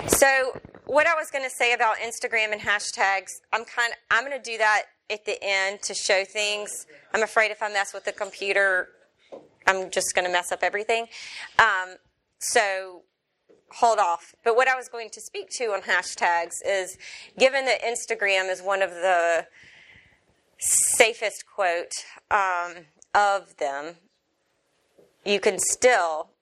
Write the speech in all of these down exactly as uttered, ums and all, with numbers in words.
So what I was going to say about Instagram and hashtags, I'm kind of, I'm going to do that at the end to show things. I'm afraid if I mess with the computer, I'm just going to mess up everything. Um, so hold off. But what I was going to speak to on hashtags is, given that Instagram is one of the safest, quote, um, of them, you can still,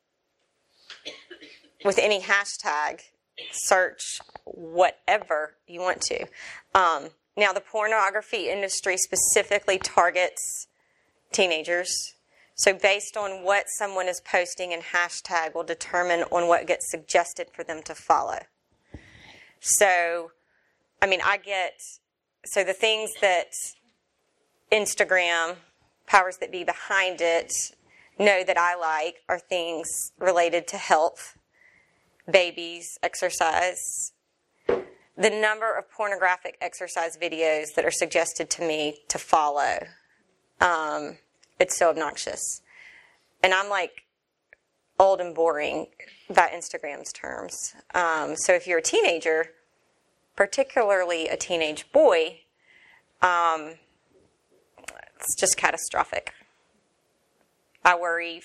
with any hashtag, search whatever you want to. Um, now, the pornography industry specifically targets teenagers. So based on what someone is posting in hashtag will determine on what gets suggested for them to follow. So, I mean, I get, so the things that Instagram, powers that be behind it, know that I like are things related to health, babies, exercise. The number of pornographic exercise videos that are suggested to me to follow, um, it's so obnoxious. And I'm like old and boring by Instagram's terms. Um, so if you're a teenager, particularly a teenage boy, um, it's just catastrophic. I worry.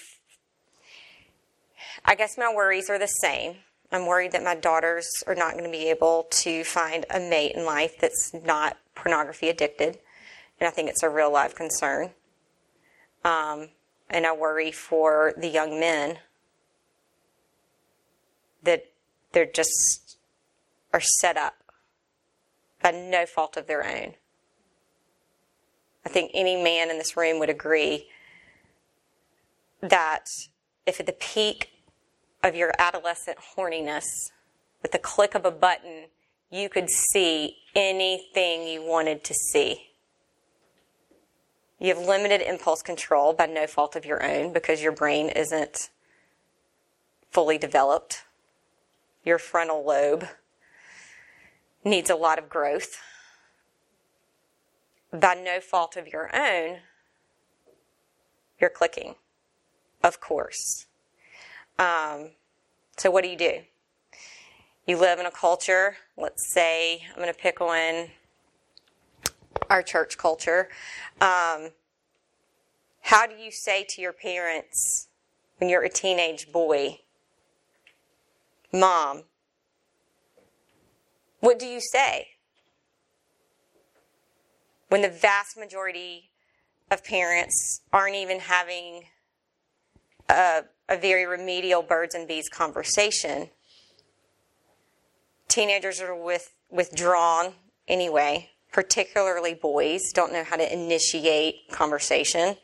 I guess my worries are the same. I'm worried that my daughters are not going to be able to find a mate in life that's not pornography addicted. And I think it's a real life concern. Um, and I worry for the young men that they're just are set up by no fault of their own. I think any man in this room would agree that if at the peak of your adolescent horniness, with the click of a button, you could see anything you wanted to see. You have limited impulse control by no fault of your own because your brain isn't fully developed. Your frontal lobe needs a lot of growth. By no fault of your own, you're clicking, of course. Um, so what do you do? You live in a culture, let's say, I'm going to pick on our church culture. Um, how do you say to your parents when you're a teenage boy, Mom, what do you say? When the vast majority of parents aren't even having a, a very remedial birds and bees conversation. Teenagers are with, withdrawn anyway, particularly boys, don't know how to initiate conversation.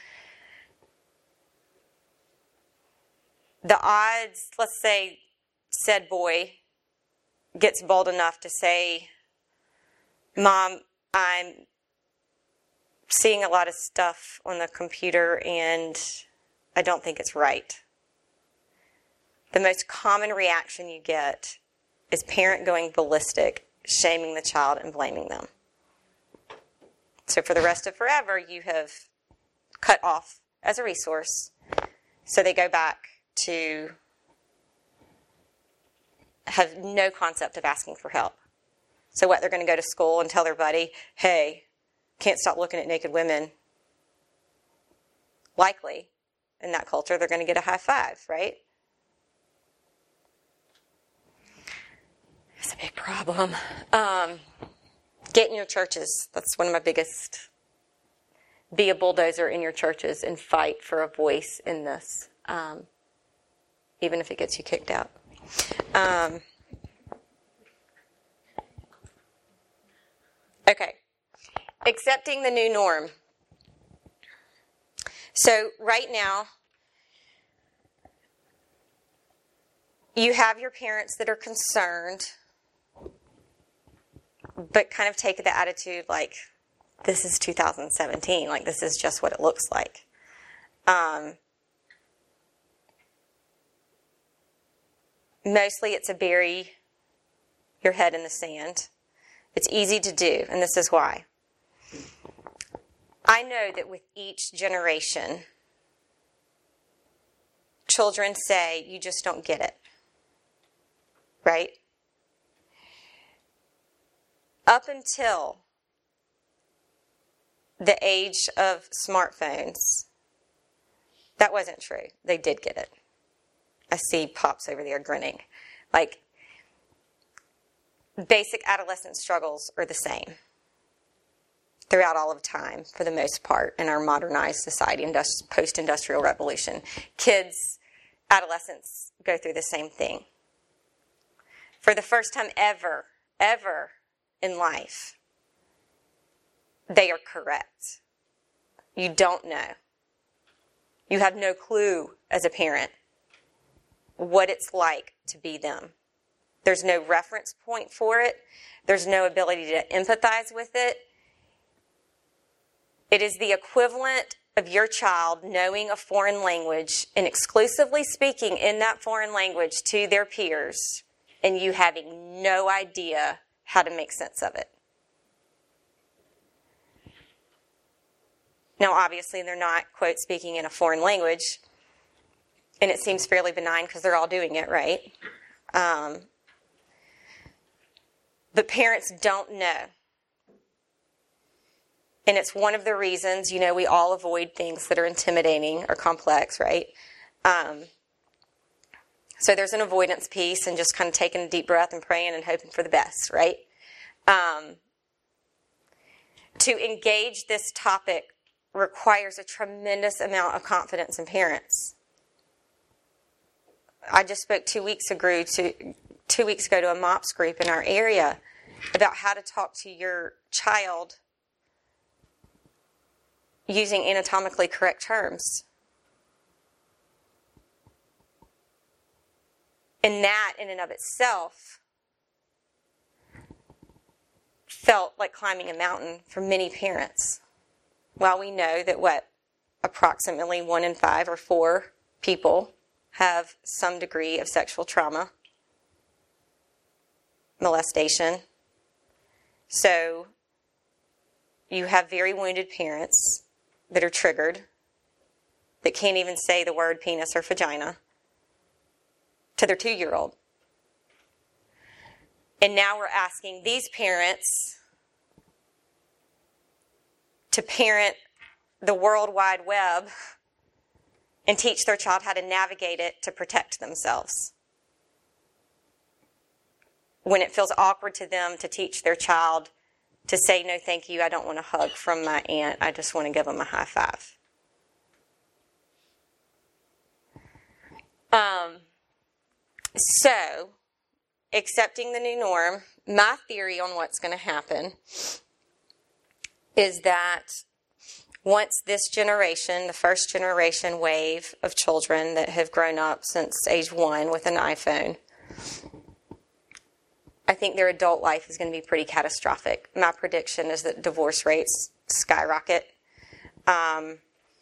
The odds, let's say, said boy gets bold enough to say, Mom, I'm seeing a lot of stuff on the computer and I don't think it's right. The most common reaction you get is parent going ballistic, shaming the child and blaming them. So for the rest of forever, you have cut off as a resource. So they go back to have no concept of asking for help. So what, they're going to go to school and tell their buddy, hey, can't stop looking at naked women. Likely, in that culture, they're going to get a high five, right? It's a big problem. Um, get in your churches. That's one of my biggest. Be a bulldozer in your churches and fight for a voice in this, um, even if it gets you kicked out. Um, okay. Accepting the new norm. So right now, you have your parents that are concerned, but kind of take the attitude like, this is two thousand seventeen, like this is just what it looks like. Um, mostly it's a bury your head in the sand. It's easy to do, and this is why. I know that with each generation, children say, you just don't get it. right? Up until the age of smartphones, that wasn't true. They did get it. I see Pops over there grinning. Like, basic adolescent struggles are the same throughout all of time, for the most part, in our modernized society, post-industrial revolution. Kids, adolescents go through the same thing. For the first time ever, ever in life, they are correct. You don't know. You have no clue as a parent what it's like to be them. There's no reference point for it. There's no ability to empathize with it. It is the equivalent of your child knowing a foreign language and exclusively speaking in that foreign language to their peers, and you having no idea how to make sense of it. Now, obviously, they're not, quote, speaking in a foreign language, and it seems fairly benign because they're all doing it, right? Um, but parents don't know. And it's one of the reasons, you know, we all avoid things that are intimidating or complex, right? Um, so there's an avoidance piece and just kind of taking a deep breath and praying and hoping for the best, right? Um, to engage this topic requires a tremendous amount of confidence in parents. I just spoke two weeks ago to two weeks ago to a MOPS group in our area about how to talk to your child using anatomically correct terms. And that, in and of itself, felt like climbing a mountain for many parents. While we know that, what, approximately one in five or four people have some degree of sexual trauma, molestation. So you have very wounded parents that are triggered, that can't even say the word penis or vagina to their two-year-old. And now we're asking these parents to parent the World Wide Web and teach their child how to navigate it to protect themselves, when it feels awkward to them to teach their child to say, no, thank you, I don't want a hug from my aunt, I just want to give them a high five. Um, so, accepting the new norm, my theory on what's going to happen is that once this generation, the first generation wave of children that have grown up since age one with an iPhone, I think their adult life is going to be pretty catastrophic. My prediction is that divorce rates skyrocket. Um,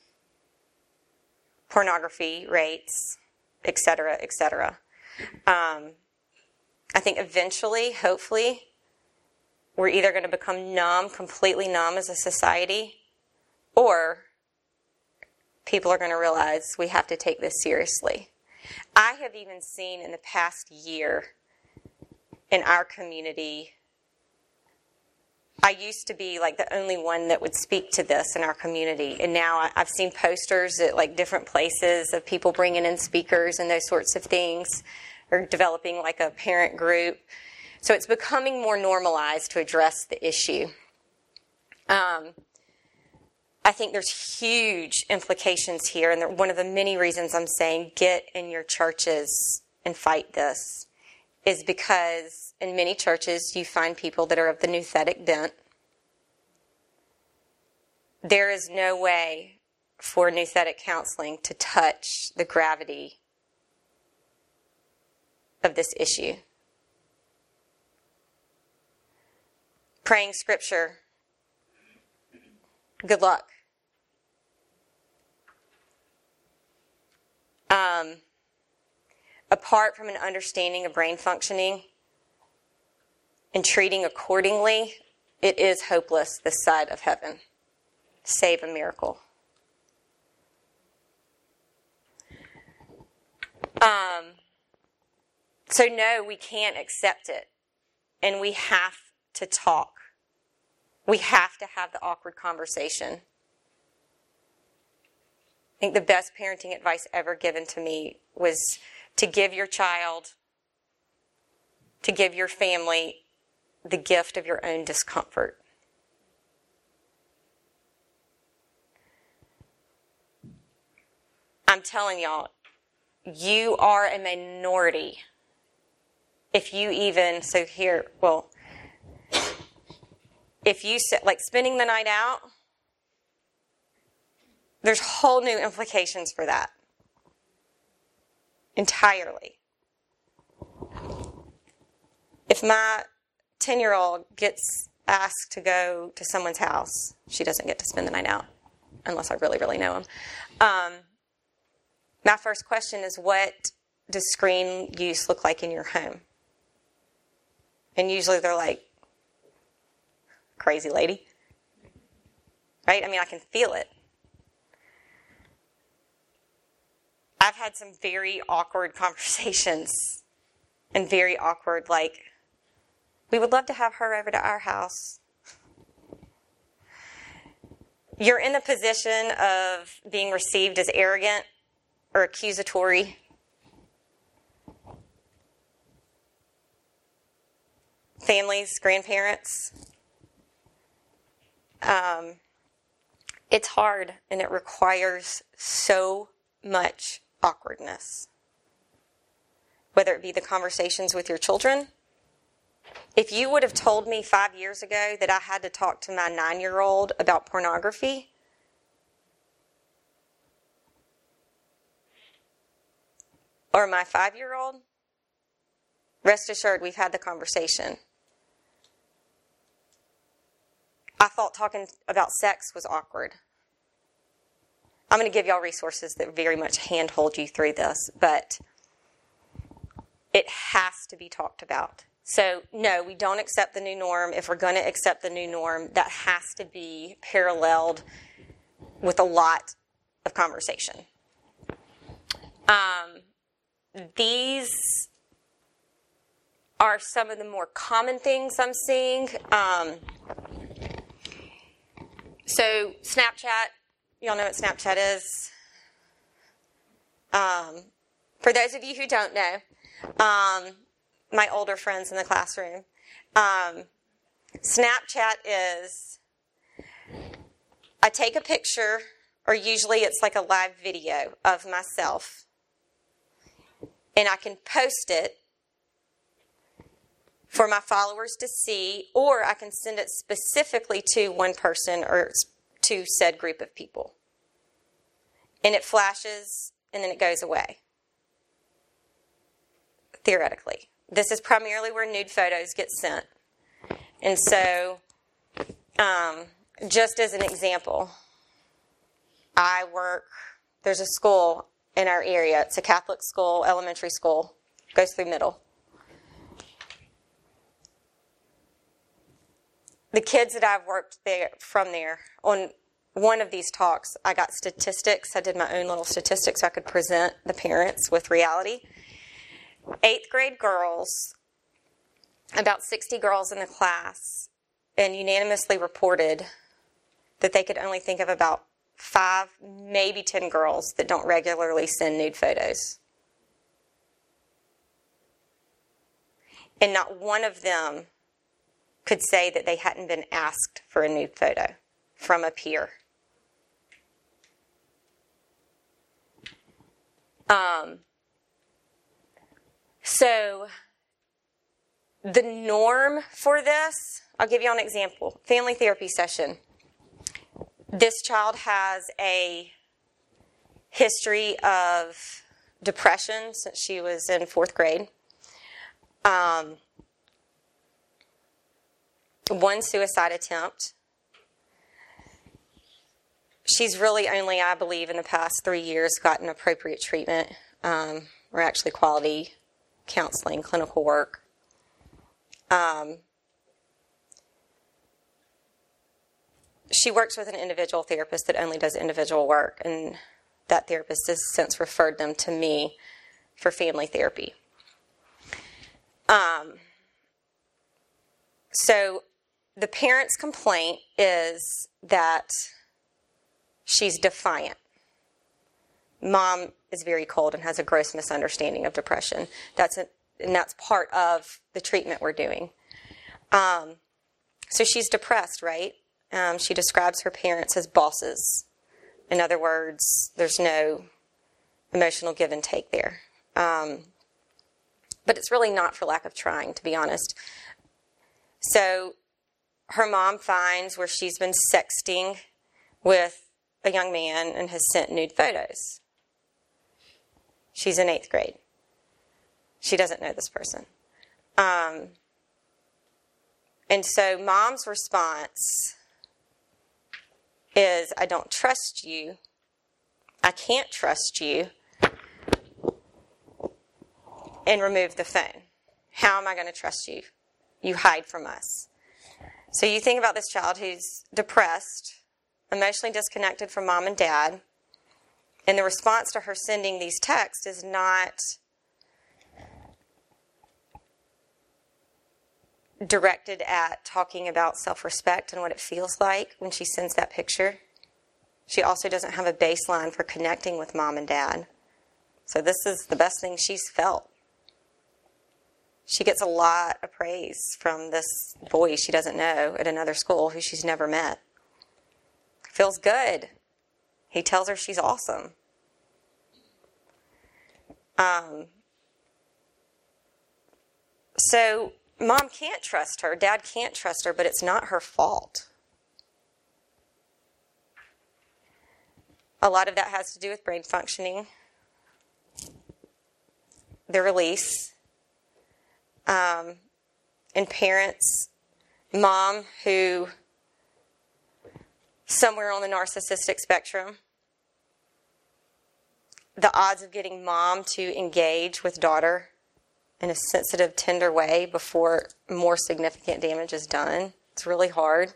pornography rates, et cetera, et cetera. Um, I think eventually, hopefully, we're either going to become numb, completely numb as a society, or people are going to realize we have to take this seriously. I have even seen in the past year in our community, I used to be like the only one that would speak to this in our community. And now I've seen posters at like different places of people bringing in speakers and those sorts of things, or developing like a parent group. So it's becoming more normalized to address the issue. Um, I think there's huge implications here. And one of the many reasons I'm saying get in your churches and fight this is because in many churches you find people that are of the nouthetic bent. There is no way for nouthetic counseling to touch the gravity of this issue. Praying scripture, good luck. Um, apart from an understanding of brain functioning and treating accordingly, it is hopeless this side of heaven, save a miracle. Um, So no, we can't accept it. And we have to talk. We have to have the awkward conversation. I think the best parenting advice ever given to me was to give your child, to give your family the gift of your own discomfort. I'm telling y'all, you are a minority. If you even, so here, well, if you, like spending the night out, there's whole new implications for that. Entirely. If my ten-year-old gets asked to go to someone's house, she doesn't get to spend the night out, unless I really, really know him. Um, my first question is, what does screen use look like in your home? And usually they're like, crazy lady. Right? I mean, I can feel it. I've had some very awkward conversations and very awkward, like, we would love to have her over to our house. You're in the position of being received as arrogant or accusatory. Families, grandparents. Um, it's hard, and it requires so much awkwardness. Whether it be the conversations with your children. If you would have told me five years ago that I had to talk to my nine-year-old about pornography, or my five-year-old, rest assured we've had the conversation. I thought talking about sex was awkward. I'm going to give y'all resources that very much handhold you through this, but it has to be talked about. So, no, we don't accept the new norm. If we're going to accept the new norm, that has to be paralleled with a lot of conversation. Um, these are some of the more common things I'm seeing. Um, so, Snapchat. Y'all know what Snapchat is. Um, for those of you who don't know, um, my older friends in the classroom, um, Snapchat is, I take a picture, or usually it's like a live video of myself, and I can post it for my followers to see, or I can send it specifically to one person or to said group of people. And it flashes, and then it goes away. Theoretically. This is primarily where nude photos get sent. And so, um, just as an example, I work, there's a school in our area. It's a Catholic school, elementary school, goes through middle. The kids that I've worked there from there, on one of these talks, I got statistics. I did my own little statistics so I could present the parents with reality. Eighth grade girls, about sixty girls in the class, and unanimously reported that they could only think of about five, maybe ten girls that don't regularly send nude photos. And not one of them could say that they hadn't been asked for a nude photo from a peer. Um, so, the norm for this, I'll give you an example. Family therapy session. This child has a history of depression since she was in fourth grade. Um, one suicide attempt. She's really only, I believe, in the past three years gotten appropriate treatment, um, or actually quality counseling, clinical work. Um, she works with an individual therapist that only does individual work, and that therapist has since referred them to me for family therapy. Um, so the parent's complaint is that she's defiant. Mom is very cold and has a gross misunderstanding of depression. That's a, and that's part of the treatment we're doing. Um, so she's depressed, right? Um, she describes her parents as bosses. In other words, there's no emotional give and take there. Um, but it's really not for lack of trying, to be honest. So her mom finds where she's been sexting with a young man and has sent nude photos. She's in eighth grade. She doesn't know this person. Um, and so mom's response is, I don't trust you. I can't trust you. And remove the phone. How am I going to trust you? You hide from us. So you think about this child who's depressed, emotionally disconnected from mom and dad, and the response to her sending these texts is not directed at talking about self-respect and what it feels like when she sends that picture. She also doesn't have a baseline for connecting with mom and dad. So this is the best thing she's felt. She gets a lot of praise from this boy she doesn't know at another school who she's never met. Feels good. He tells her she's awesome. Um, so mom can't trust her. Dad can't trust her, but it's not her fault. A lot of that has to do with brain functioning, the release. Um, and parents, mom who somewhere on the narcissistic spectrum, the odds of getting mom to engage with daughter in a sensitive, tender way before more significant damage is done, it's really hard.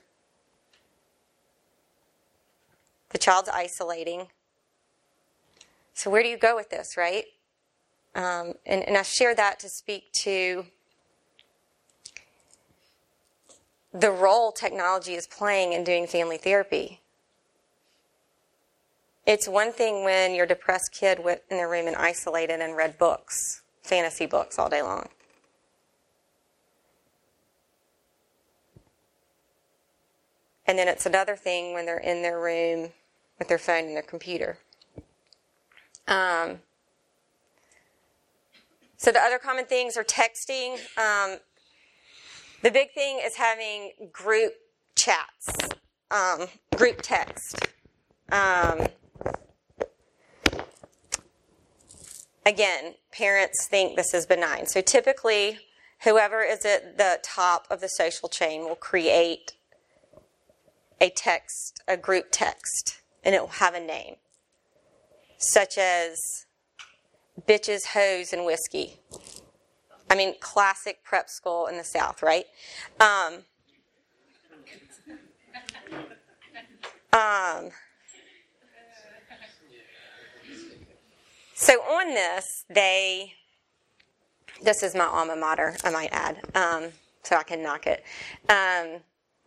The child's isolating. So where do you go with this, right? Um, and, and I share that to speak to the role technology is playing in doing family therapy. It's one thing when your depressed kid went in their room and isolated and read books, fantasy books all day long. And then it's another thing when they're in their room with their phone and their computer. Um, so the other common things are texting. Um, The big thing is having group chats, um, group text. Um, again, parents think this is benign. So typically, whoever is at the top of the social chain will create a text, a group text, and it will have a name, such as bitches, hoes, and whiskey. I mean, classic prep school in the South, right? Um, um, so on this, they, this is my alma mater, I might add, um, so I can knock it. Um,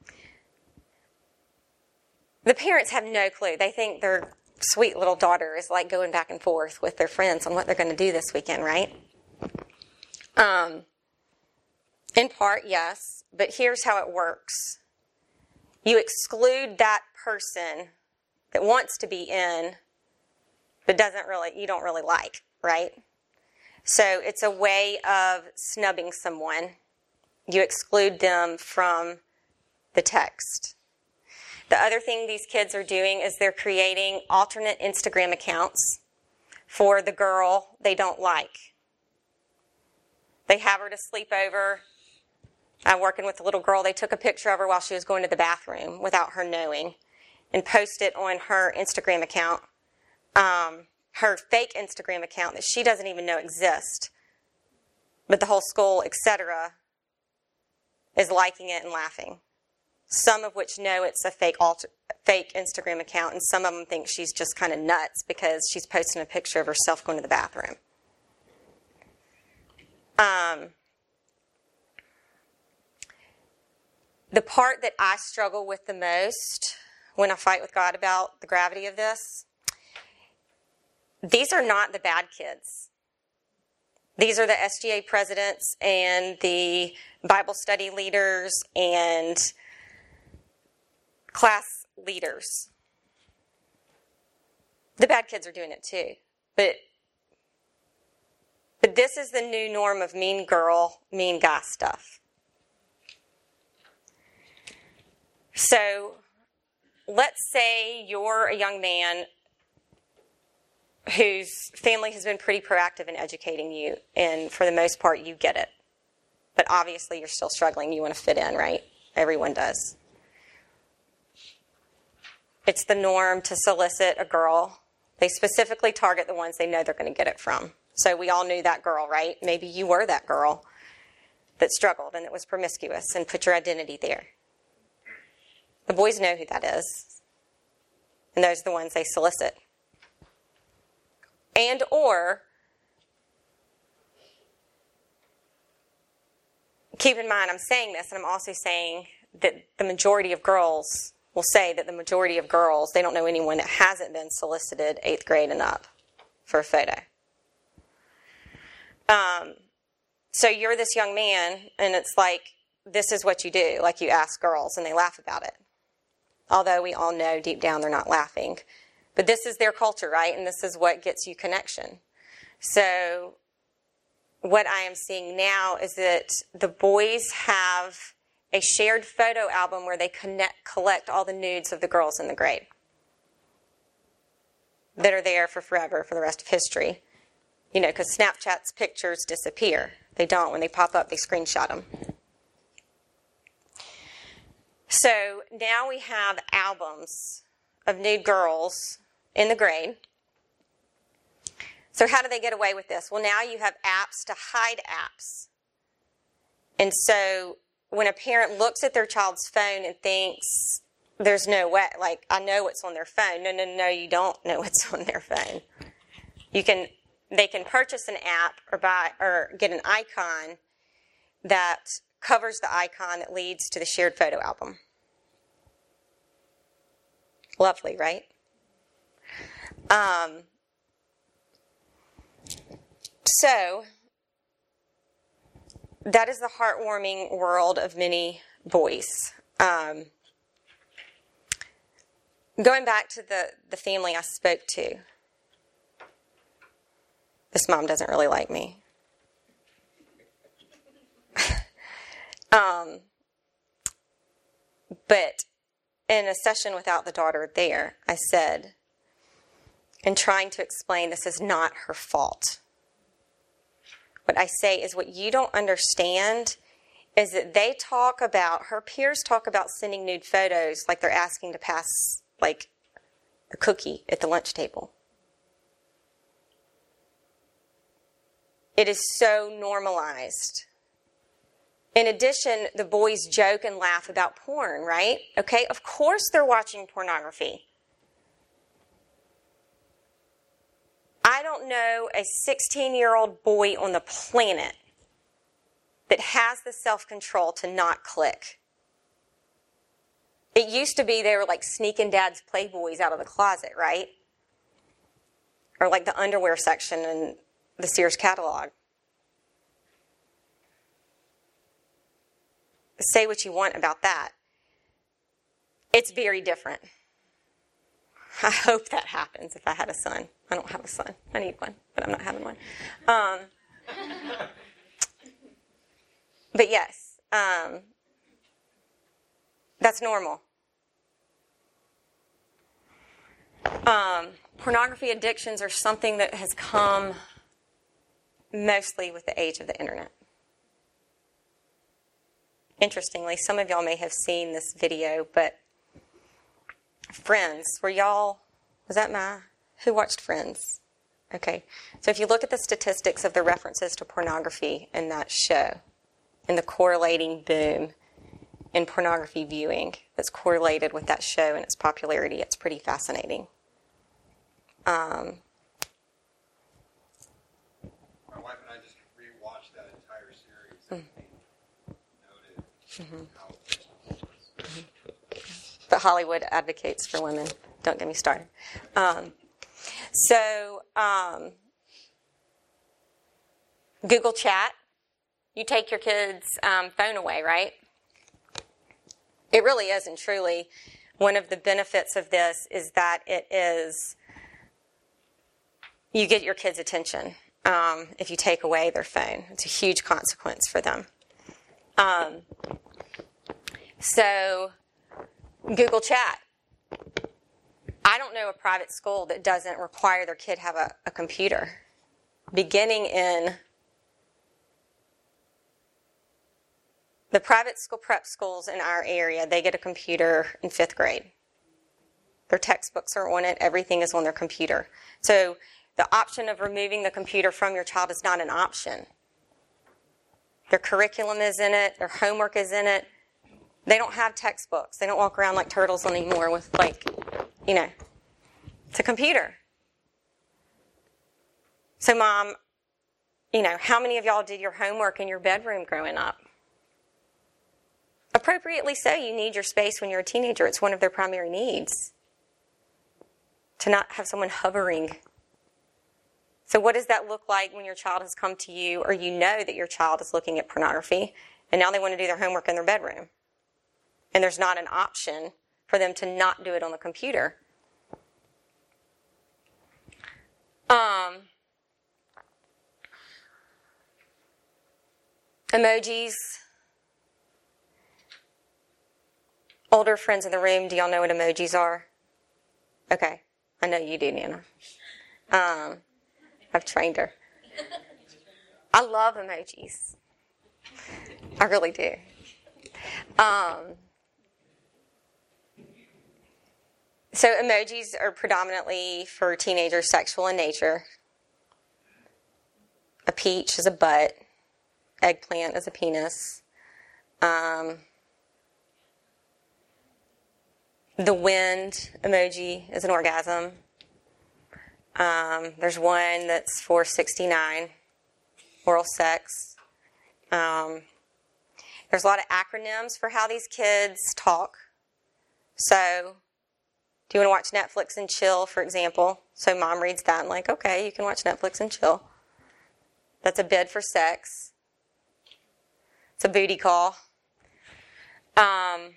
the parents have no clue. They think their sweet little daughter is like going back and forth with their friends on what they're going to do this weekend, right? Um, in part, yes, but here's how it works. You exclude that person that wants to be in, but doesn't really, you don't really like, right? So it's a way of snubbing someone. You exclude them from the text. The other thing these kids are doing is they're creating alternate Instagram accounts for the girl they don't like. They have her to sleep over. I'm working with a little girl. They took a picture of her while she was going to the bathroom without her knowing and posted it on her Instagram account, um, her fake Instagram account that she doesn't even know exists. But the whole school, et cetera, is liking it and laughing. Some of which know it's a fake alter, fake Instagram account, and some of them think she's just kind of nuts because she's posting a picture of herself going to the bathroom. Um, the part that I struggle with the most when I fight with God about the gravity of this, these are not the bad kids. These are the S G A presidents and the Bible study leaders and class leaders. The bad kids are doing it too. But, but this is the new norm of mean girl, mean guy stuff. So let's say you're a young man whose family has been pretty proactive in educating you, and for the most part you get it. But obviously you're still struggling. You want to fit in, right? Everyone does. It's the norm to solicit a girl. They specifically target the ones they know they're going to get it from. So we all knew that girl, right? Maybe you were that girl that struggled and that was promiscuous and put your identity there. The boys know who that is. And those are the ones they solicit. And or, keep in mind I'm saying this, and I'm also saying that the majority of girls will say that the majority of girls, they don't know anyone that hasn't been solicited eighth grade and up for a photo. Um, so you're this young man, and it's like, this is what you do. Like, you ask girls, and they laugh about it. Although we all know deep down they're not laughing. But this is their culture, right? And this is what gets you connection. So what I am seeing now is that the boys have a shared photo album where they connect, collect all the nudes of the girls in the grade that are there for forever, for the rest of history. You know, because Snapchat's pictures disappear. They don't. When they pop up, they screenshot them. So now we have albums of nude girls in the grade. So how do they get away with this? Well, now you have apps to hide apps. And so when a parent looks at their child's phone and thinks, there's no way, like, I know what's on their phone. No, no, no, you don't know what's on their phone. You can, they can purchase an app or buy, or get an icon that covers the icon that leads to the shared photo album. Lovely, right? Um, so, that is the heartwarming world of many boys. Um, going back to the, the family I spoke to. This mom doesn't really like me. um, but in a session without the daughter there, I said, in trying to explain this is not her fault. What I say is, what you don't understand is that they talk about, her peers talk about sending nude photos like they're asking to pass, like, a cookie at the lunch table. It is so normalized. In addition, the boys joke and laugh about porn, right? Okay, of course they're watching pornography. I don't know a sixteen-year-old boy on the planet that has the self-control to not click. It used to be they were like sneaking dad's Playboys out of the closet, right? Or like the underwear section in the Sears catalog. Say what you want about that. It's very different. I hope that happens if I had a son. I don't have a son. I need one, but I'm not having one. Um, but yes, um, that's normal. Um, pornography addictions are something that has come mostly with the age of the internet. Interestingly, some of y'all may have seen this video, but Friends, were y'all, was that my, who watched Friends? Okay, so if you look at the statistics of the references to pornography in that show, and the correlating boom in pornography viewing that's correlated with that show and its popularity, it's pretty fascinating. Um, My wife and I just rewatched that entire series and mm. noted mm-hmm. how But Hollywood advocates for women. Don't get me started. Um, so, um, Google Chat. You take your kid's um, phone away, right? It really is, and truly, one of the benefits of this is that it is, you get your kids' attention um, if you take away their phone. It's a huge consequence for them. Um, so, Google Chat. I don't know a private school that doesn't require their kid have a, a computer. Beginning in the private school prep schools in our area, they get a computer in fifth grade. Their textbooks are on it. Everything is on their computer. So the option of removing the computer from your child is not an option. Their curriculum is in it. Their homework is in it. They don't have textbooks. They don't walk around like turtles anymore with, like, you know, it's a computer. So, Mom, you know, how many of y'all did your homework in your bedroom growing up? Appropriately so, you need your space when you're a teenager. It's one of their primary needs. To not have someone hovering. So what does that look like when your child has come to you, or you know that your child is looking at pornography, and now they want to do their homework in their bedroom? And there's not an option for them to not do it on the computer. Um, emojis. Older friends in the room, do y'all know what emojis are? Okay. I know you do, Nana. Um, I've trained her. I love emojis. I really do. Um, so emojis are predominantly for teenagers sexual in nature. A peach is a butt. Eggplant is a penis. Um, the wind emoji is an orgasm. Um, there's one that's for sixty-nine, oral sex. Um, there's a lot of acronyms for how these kids talk. So, do you want to watch Netflix and chill, for example? So Mom reads that and like, okay, you can watch Netflix and chill. That's a bid for sex. It's a booty call. Um,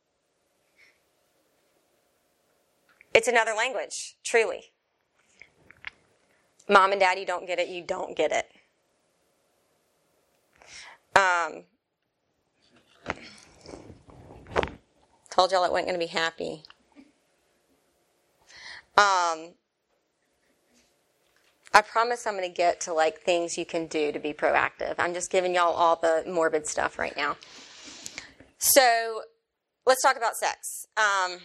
it's another language, truly. Mom and Daddy don't get it, you don't get it. Um, told y'all it wasn't going to be happy. Um, I promise I'm going to get to like things you can do to be proactive. I'm just giving y'all all the morbid stuff right now. So let's talk about sex. Um,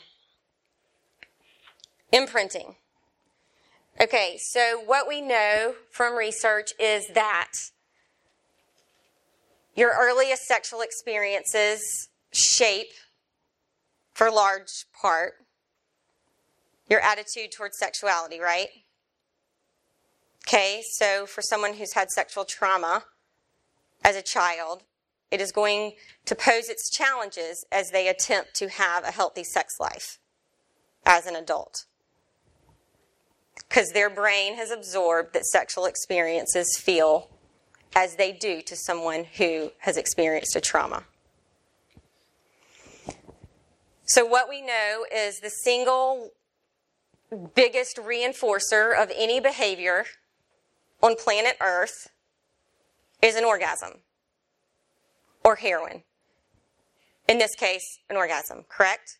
imprinting. Okay, so what we know from research is that your earliest sexual experiences shape, for large part, your attitude towards sexuality, right? Okay, so for someone who's had sexual trauma as a child, it is going to pose its challenges as they attempt to have a healthy sex life as an adult. Because their brain has absorbed that sexual experiences feel as they do to someone who has experienced a trauma. So what we know is the single biggest reinforcer of any behavior on planet Earth is an orgasm or heroin. In this case, an orgasm, correct?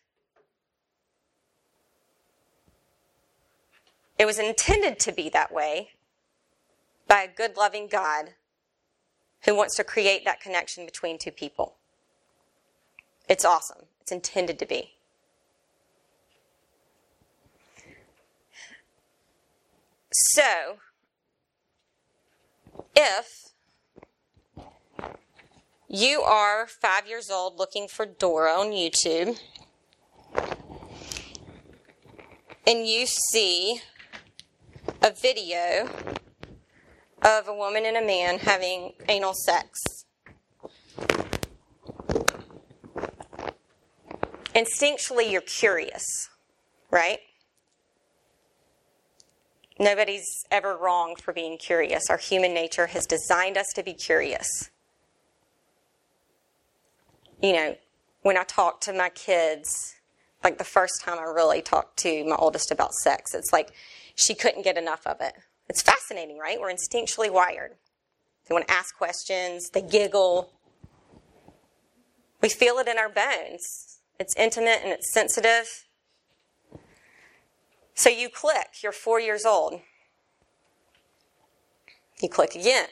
It was intended to be that way by a good, loving God who wants to create that connection between two people. It's awesome. It's intended to be. So, if you are five years old looking for Dora on YouTube, and you see a video of a woman and a man having anal sex, instinctually you're curious, right? Nobody's ever wrong for being curious. Our human nature has designed us to be curious. You know, when I talk to my kids, like the first time I really talked to my oldest about sex, it's like she couldn't get enough of it. It's fascinating, right? We're instinctually wired. They want to ask questions. They giggle. We feel it in our bones. It's intimate and it's sensitive. So you click. You're four years old. You click again.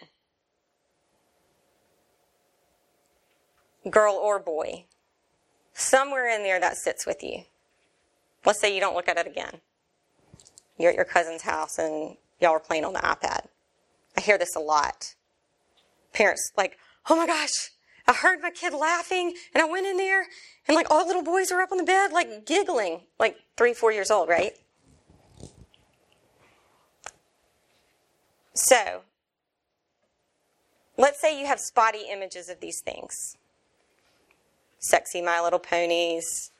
Girl or boy. Somewhere in there that sits with you. Let's say you don't look at it again. You're at your cousin's house and y'all are playing on the iPad. I hear this a lot. Parents like, oh my gosh, I heard my kid laughing and I went in there and like all the little boys were up on the bed like giggling, like three, four years old, right? So, let's say you have spotty images of these things. Sexy My Little Ponies.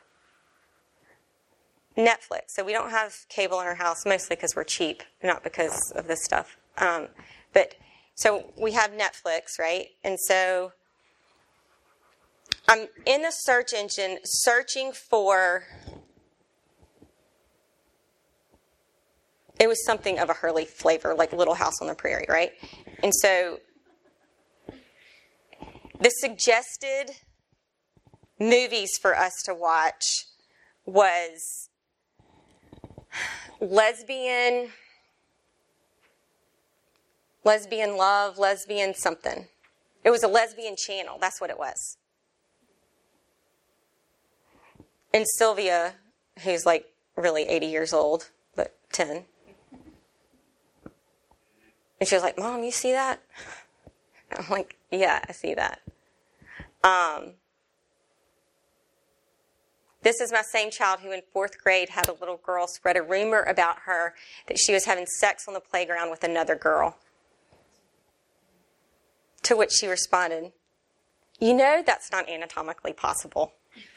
Netflix. So we don't have cable in our house, mostly because we're cheap, not because of this stuff. Um, but so we have Netflix, right? And so I'm in the search engine searching for, it was something of a Hurley flavor, like Little House on the Prairie, right? And so the suggested movies for us to watch was lesbian, lesbian love, lesbian something. It was a lesbian channel. That's what it was. And Sylvia, who's like really eighty years old, but ten. And she was like, Mom, you see that? I'm like, yeah, I see that. Um, this is my same child who in fourth grade had a little girl spread a rumor about her that she was having sex on the playground with another girl. To which she responded, you know that's not anatomically possible.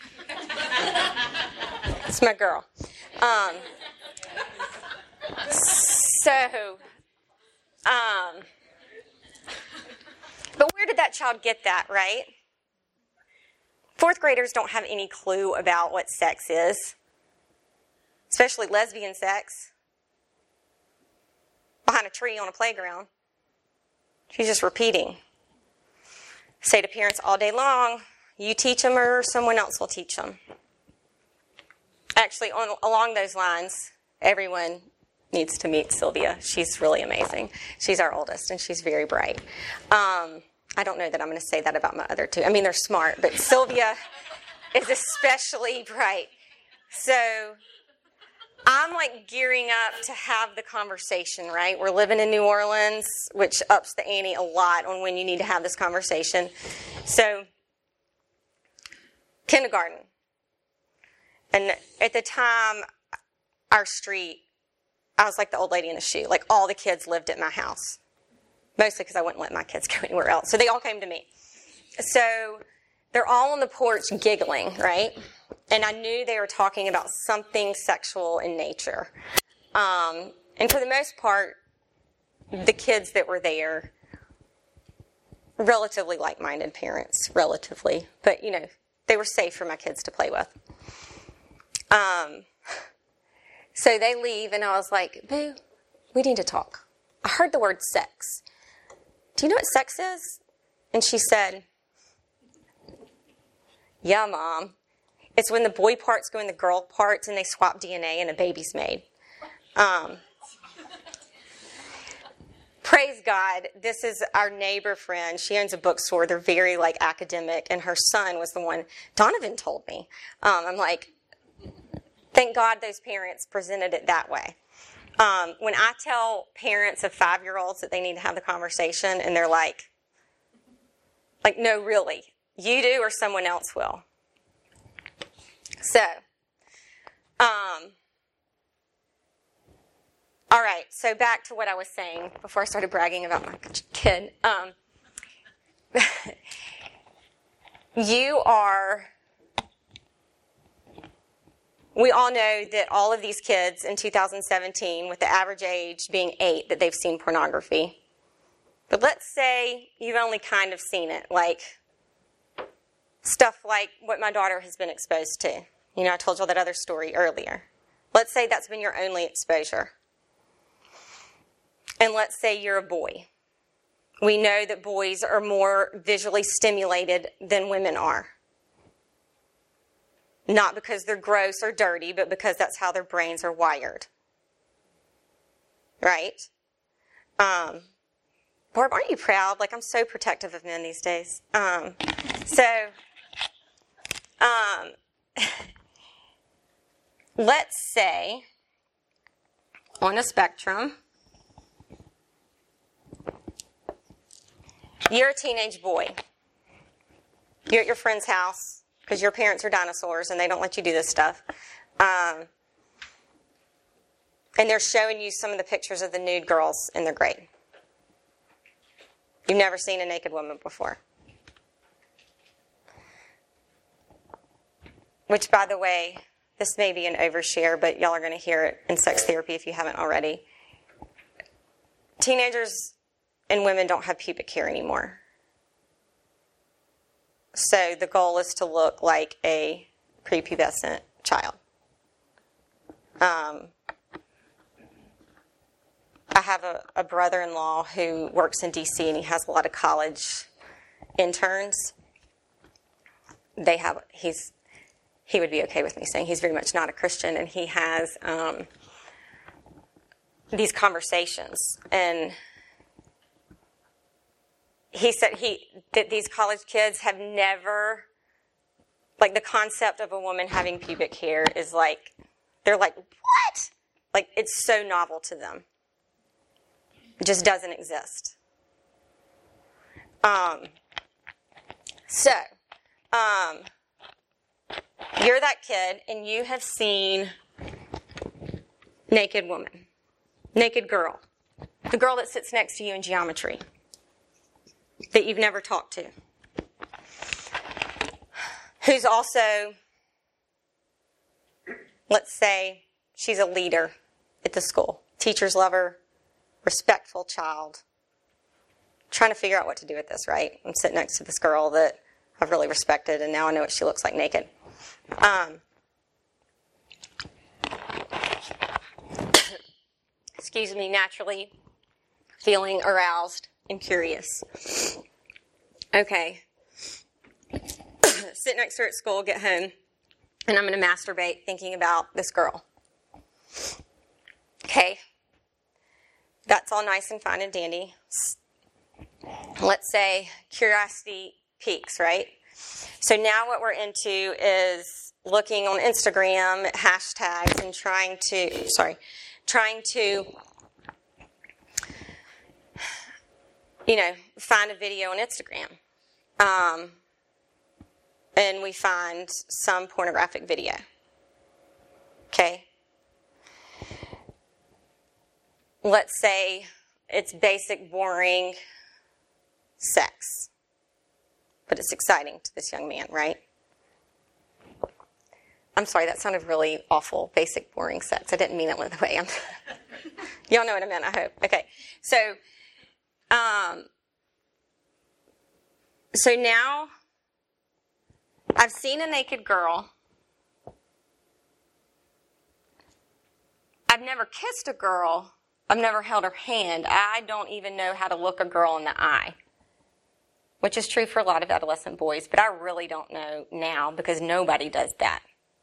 It's my girl. Um, so, um, but where did that child get that, right? Fourth graders don't have any clue about what sex is, especially lesbian sex, behind a tree on a playground. She's just repeating. Say to parents all day long, you teach them or someone else will teach them. Actually, on, along those lines, everyone needs to meet Sylvia. She's really amazing. She's our oldest, and she's very bright. Um, I don't know that I'm going to say that about my other two. I mean, they're smart, but Sylvia is especially bright. So I'm like gearing up to have the conversation, right? We're living in New Orleans, which ups the ante a lot on when you need to have this conversation. So kindergarten. And at the time, our street, I was like the old lady in the shoe. Like all the kids lived at my house. Mostly because I wouldn't let my kids go anywhere else. So they all came to me. So they're all on the porch giggling, right? And I knew they were talking about something sexual in nature. Um, and for the most part, the kids that were there, relatively like-minded parents, relatively. But, you know, they were safe for my kids to play with. Um, so they leave, and I was like, Boo, we need to talk. I heard the word sex. Do you know what sex is? And she said, yeah, Mom. It's when the boy parts go in the girl parts and they swap D N A and a baby's made. Um, praise God. This is our neighbor friend. She owns a bookstore. They're very like academic. And her son was the one Donovan told me. Um, I'm like, thank God those parents presented it that way. Um, when I tell parents of five-year-olds that they need to have the conversation, and they're like, like, no, really, you do or someone else will. So, um, all right, so back to what I was saying before I started bragging about my kid. Um, you are we all know that all of these kids in two thousand seventeen, with the average age being eight, that they've seen pornography. But let's say you've only kind of seen it, like stuff like what my daughter has been exposed to. You know, I told you that other story earlier. Let's say that's been your only exposure. And let's say you're a boy. We know that boys are more visually stimulated than women are. Not because they're gross or dirty, but because that's how their brains are wired. Right? Um, Barb, aren't you proud? Like, I'm so protective of men these days. Um, so, um, let's say, on a spectrum, you're a teenage boy. You're at your friend's house because your parents are dinosaurs and they don't let you do this stuff. Um, and they're showing you some of the pictures of the nude girls in their grade. You've never seen a naked woman before. Which, by the way, this may be an overshare, but y'all are going to hear it in sex therapy if you haven't already. Teenagers and women don't have pubic hair anymore. So the goal is to look like a prepubescent child. Um, I have a, a brother-in-law who works in D C and he has a lot of college interns. They have, he's, he would be okay with me saying he's very much not a Christian, and he has um, these conversations. And he said he that these college kids have never, like, the concept of a woman having pubic hair is like, they're like, what? Like, it's so novel to them. It just doesn't exist. Um, so, um, you're that kid and you have seen naked woman, naked girl, the girl that sits next to you in geometry, that you've never talked to, who's also, let's say, she's a leader at the school. Teachers love her, respectful child. Trying to figure out what to do with this, right? I'm sitting next to this girl that I've really respected, and now I know what she looks like naked. Um, excuse me, naturally feeling aroused and curious. Okay. Sit next to her at school, get home, and I'm going to masturbate thinking about this girl. Okay. That's all nice and fine and dandy. Let's say curiosity peaks, right? So now what we're into is looking on Instagram at hashtags and trying to, sorry, trying to, you know, find a video on Instagram. Um, and we find some pornographic video. Okay? Let's say it's basic, boring sex. But it's exciting to this young man, right? I'm sorry, that sounded really awful. Basic, boring sex. I didn't mean it the way I'm... Y'all know what I meant, I hope. Okay. So, um, so now I've seen a naked girl. I've never kissed a girl. I've never held her hand. I don't even know how to look a girl in the eye, which is true for a lot of adolescent boys, but I really don't know now because nobody does that.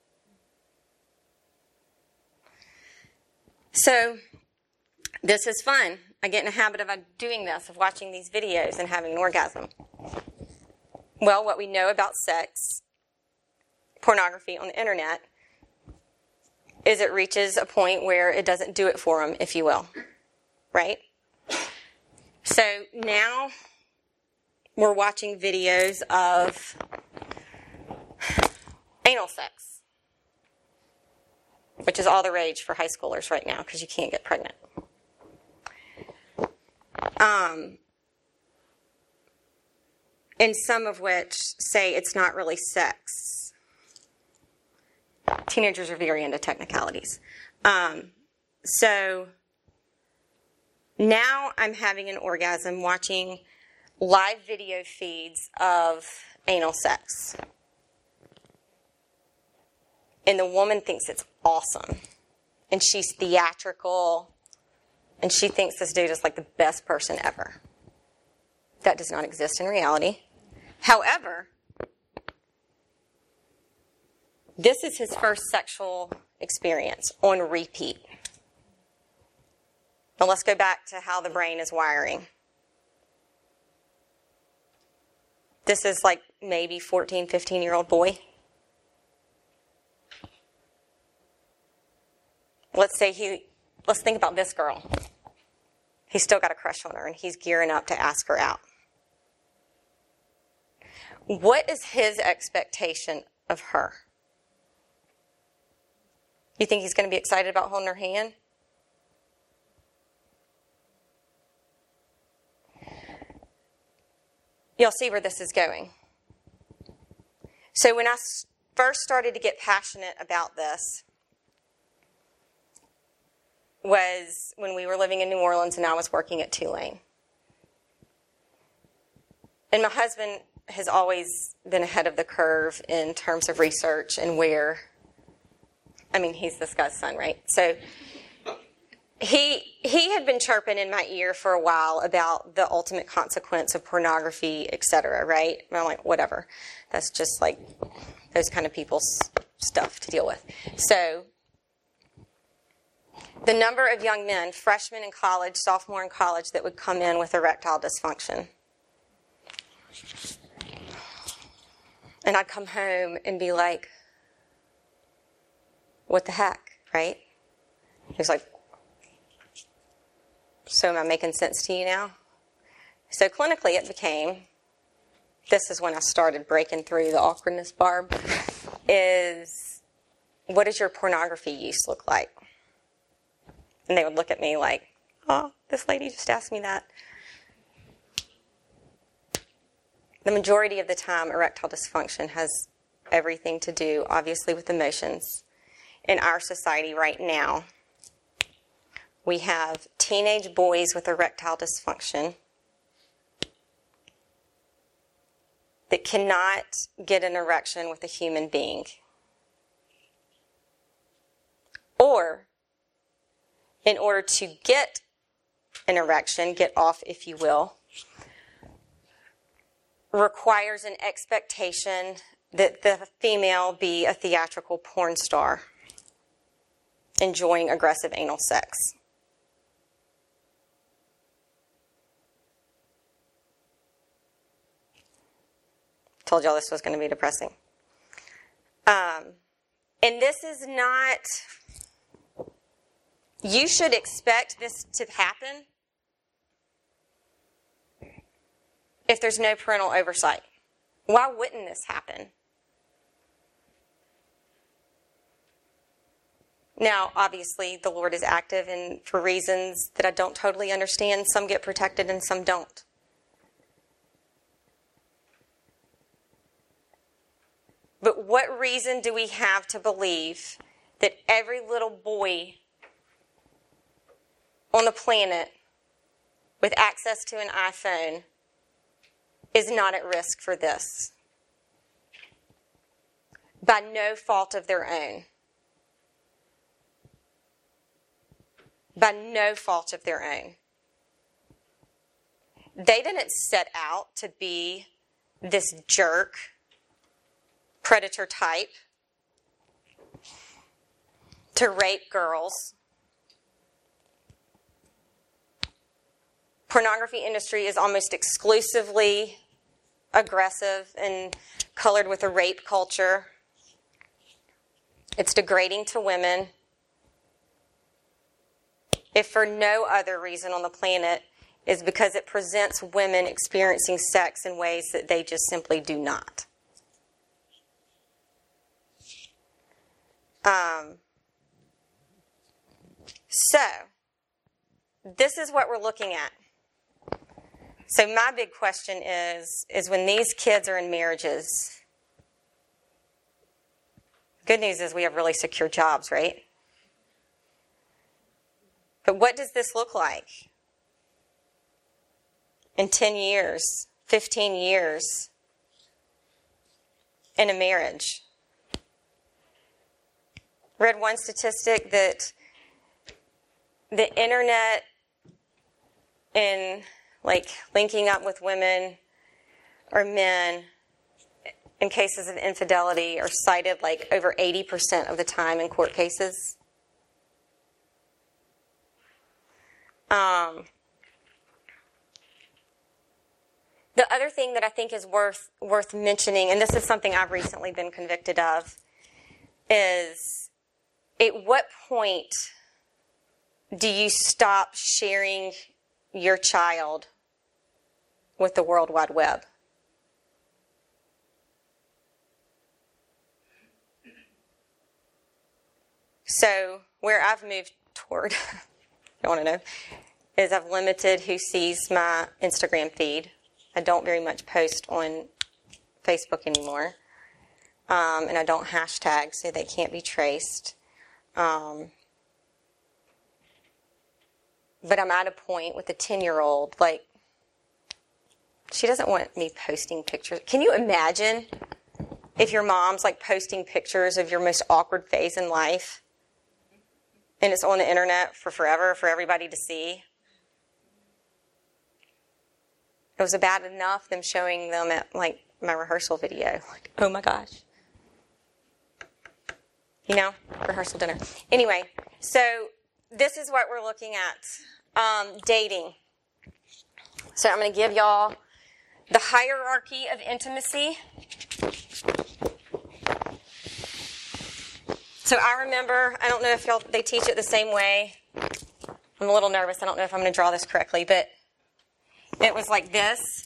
So this is fun. I get in a habit of doing this, of watching these videos and having an orgasm. Well, what we know about sex, pornography on the internet, is it reaches a point where it doesn't do it for them, if you will. Right? So now we're watching videos of anal sex, which is all the rage for high schoolers right now because you can't get pregnant. Um, and some of which say it's not really sex. Teenagers are very into technicalities. Um, so now I'm having an orgasm watching live video feeds of anal sex. And the woman thinks it's awesome. And she's theatrical. And she thinks this dude is like the best person ever. That does not exist in reality. However, this is his first sexual experience on repeat. Now let's go back to how the brain is wiring. This is like maybe fourteen, fifteen-year-old boy. Let's say he, let's think about this girl. He's still got a crush on her and he's gearing up to ask her out. What is his expectation of her? You think he's going to be excited about holding her hand? You'll see where this is going. So when I first started to get passionate about this was when we were living in New Orleans and I was working at Tulane. And my husband has always been ahead of the curve in terms of research and where, I mean, he's this guy's son, right? So he he had been chirping in my ear for a while about the ultimate consequence of pornography, et cetera, right? And I'm like, whatever. That's just like those kind of people's stuff to deal with. So the number of young men, freshmen in college, sophomore in college, that would come in with erectile dysfunction. And I'd come home and be like, what the heck, right? He was like, so am I making sense to you now? So clinically it became, this is when I started breaking through the awkwardness barb, is what does your pornography use look like? And they would look at me like, oh, this lady just asked me that. The majority of the time, erectile dysfunction has everything to do, obviously, with emotions. In our society right now, we have teenage boys with erectile dysfunction that cannot get an erection with a human being. Or, in order to get an erection, get off, if you will, requires an expectation that the female be a theatrical porn star enjoying aggressive anal sex. Told y'all this was going to be depressing. Um, and this is not, you should expect this to happen if there's no parental oversight. Why wouldn't this happen? Now, obviously, the Lord is active, and for reasons that I don't totally understand, some get protected and some don't. But what reason do we have to believe that every little boy on the planet with access to an iPhone is not at risk for this? By no fault of their own. By no fault of their own. They didn't set out to be this jerk, predator type, to rape girls. Pornography industry is almost exclusively aggressive and colored with a rape culture. It's degrading to women. If for no other reason on the planet, is because it presents women experiencing sex in ways that they just simply do not. Um, so, this is what we're looking at. So my big question is, is when these kids are in marriages, Good news is we have really secure jobs, right? But what does this look like in ten years, fifteen years in a marriage? Read one statistic that the internet and like linking up with women or men in cases of infidelity are cited like over eighty percent of the time in court cases. Um, the other thing that I think is worth worth mentioning, and this is something I've recently been convicted of, is at what point do you stop sharing your child with the World Wide Web? So where I've moved toward, I want to know, is I've limited who sees my Instagram feed. I don't very much post on Facebook anymore. Um, and I don't hashtag so they can't be traced. Um, but I'm at a point with a ten-year-old, like, she doesn't want me posting pictures. Can you imagine if your mom's, like, posting pictures of your most awkward phase in life and it's on the internet for forever for everybody to see? It was bad enough them showing them at, like, my rehearsal video. Like, oh, my gosh. You know, rehearsal dinner. Anyway, so this is what we're looking at. Um, dating. So I'm going to give y'all the hierarchy of intimacy. So I remember, I don't know if y'all they teach it the same way. I'm a little nervous. I don't know if I'm going to draw this correctly, but it was like this.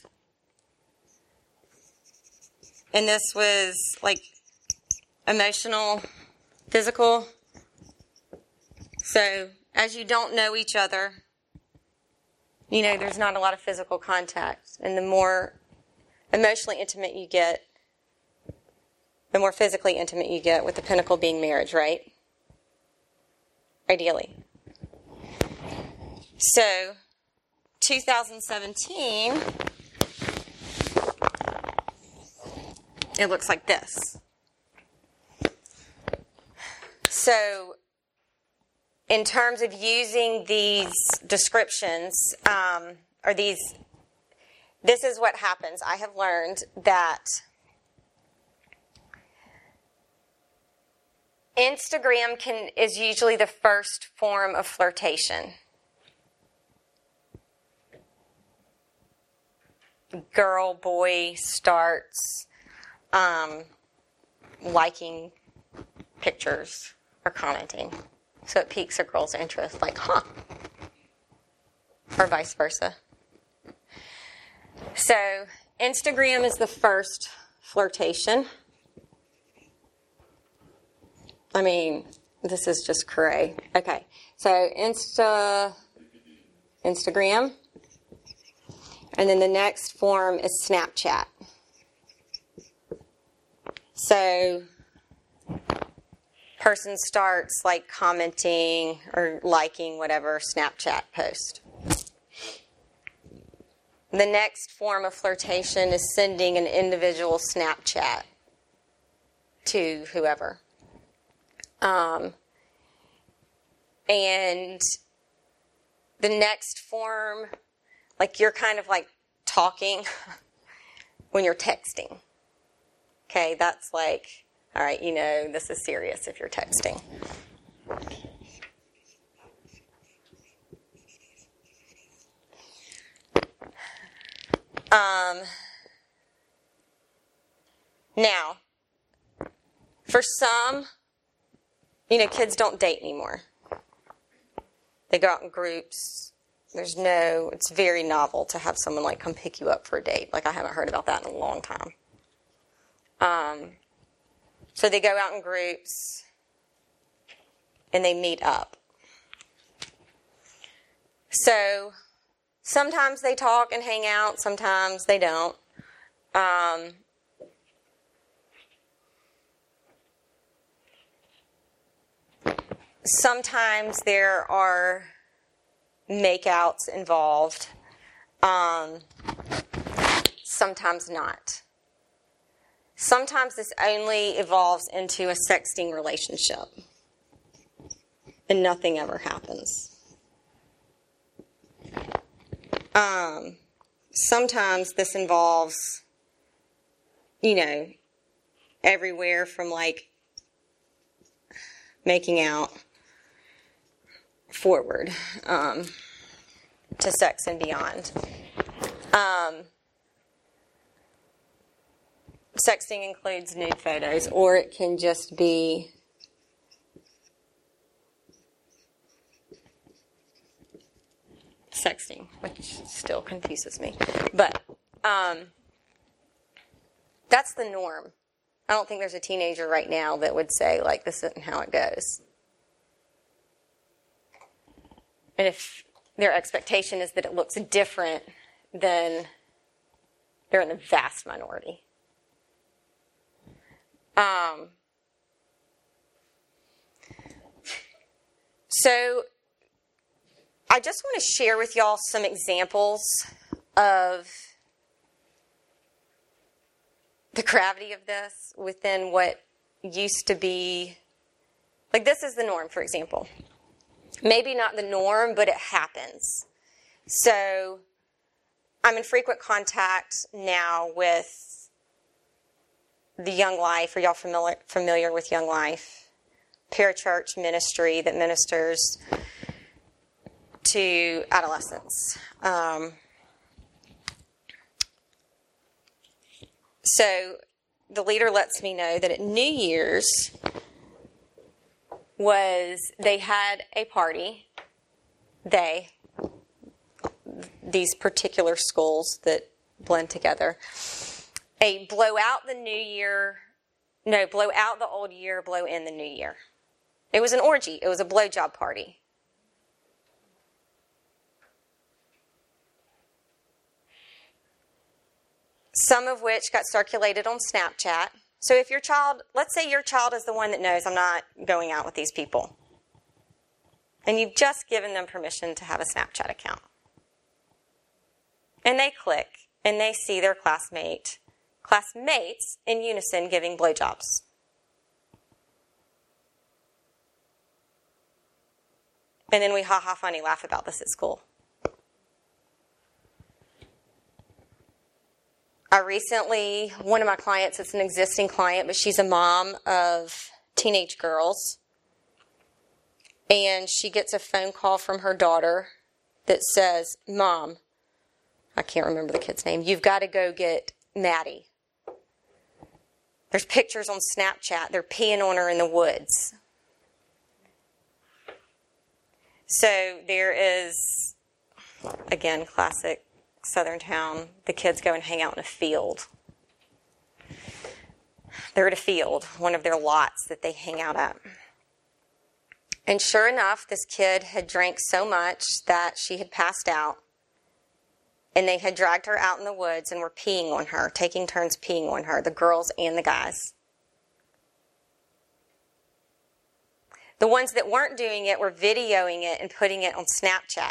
And this was like emotional, physical. So as you don't know each other, you know, there's not a lot of physical contact. And the more emotionally intimate you get, the more physically intimate you get, with the pinnacle being marriage, right? Ideally. So, two thousand seventeen, it looks like this. So, in terms of using these descriptions, um, or these, this is what happens. I have learned that Instagram can is usually the first form of flirtation. Girl, boy starts um, liking pictures or commenting. So it piques a girl's interest, like, huh? Or vice versa. So Instagram is the first flirtation. I mean, this is just cray. Okay, so Insta, Instagram. And then the next form is Snapchat. So person starts like commenting or liking whatever Snapchat post. The next form of flirtation is sending an individual Snapchat to whoever. Um, and the next form, like you're kind of like talking when you're texting. Okay, that's like, all right, you know, this is serious if you're texting. Um, now, for some, you know, kids don't date anymore. They go out in groups. There's no, it's very novel to have someone like come pick you up for a date. Like I haven't heard about that in a long time. Um, so they go out in groups and they meet up. So sometimes they talk and hang out. Sometimes they don't. Um, sometimes there are makeouts involved. Um, sometimes not. Sometimes this only evolves into a sexting relationship, and nothing ever happens. Um, sometimes this involves, you know, everywhere from like making out forward um, to sex and beyond. Um, sexting includes nude photos, or it can just be sexting, which still confuses me. But um, that's the norm. I don't think there's a teenager right now that would say, like, this isn't how it goes. And if their expectation is that it looks different, then they're in the vast minority. Um, so I just want to share with y'all some examples of the gravity of this within what used to be, like this is the norm, for example. Maybe not the norm, but it happens. So I'm in frequent contact now with the Young Life. Are y'all familiar, familiar with Young Life? Parachurch ministry that ministers to adolescents. Um, so the leader lets me know that at New Year's was they had a party. They, these particular schools that blend together, a blow out the new year, no, blow out the old year, blow in the new year. It was an orgy. It was a blowjob party. Some of which got circulated on Snapchat. So if your child, let's say your child is the one that knows I'm not going out with these people, and you've just given them permission to have a Snapchat account. And they click, and they see their classmate, classmates in unison giving blowjobs. And then we ha-ha funny laugh about this at school. I recently, one of my clients, it's an existing client, but she's a mom of teenage girls. And she gets a phone call from her daughter that says, Mom, I can't remember the kid's name, you've got to go get Maddie. There's pictures on Snapchat. They're peeing on her in the woods. So there is, again, classic Southern town. The kids go and hang out in a field. They're at a field, one of their lots that they hang out at. And sure enough, this kid had drank so much that she had passed out. And they had dragged her out in the woods and were peeing on her, taking turns peeing on her, the girls and the guys. The ones that weren't doing it were videoing it and putting it on Snapchat.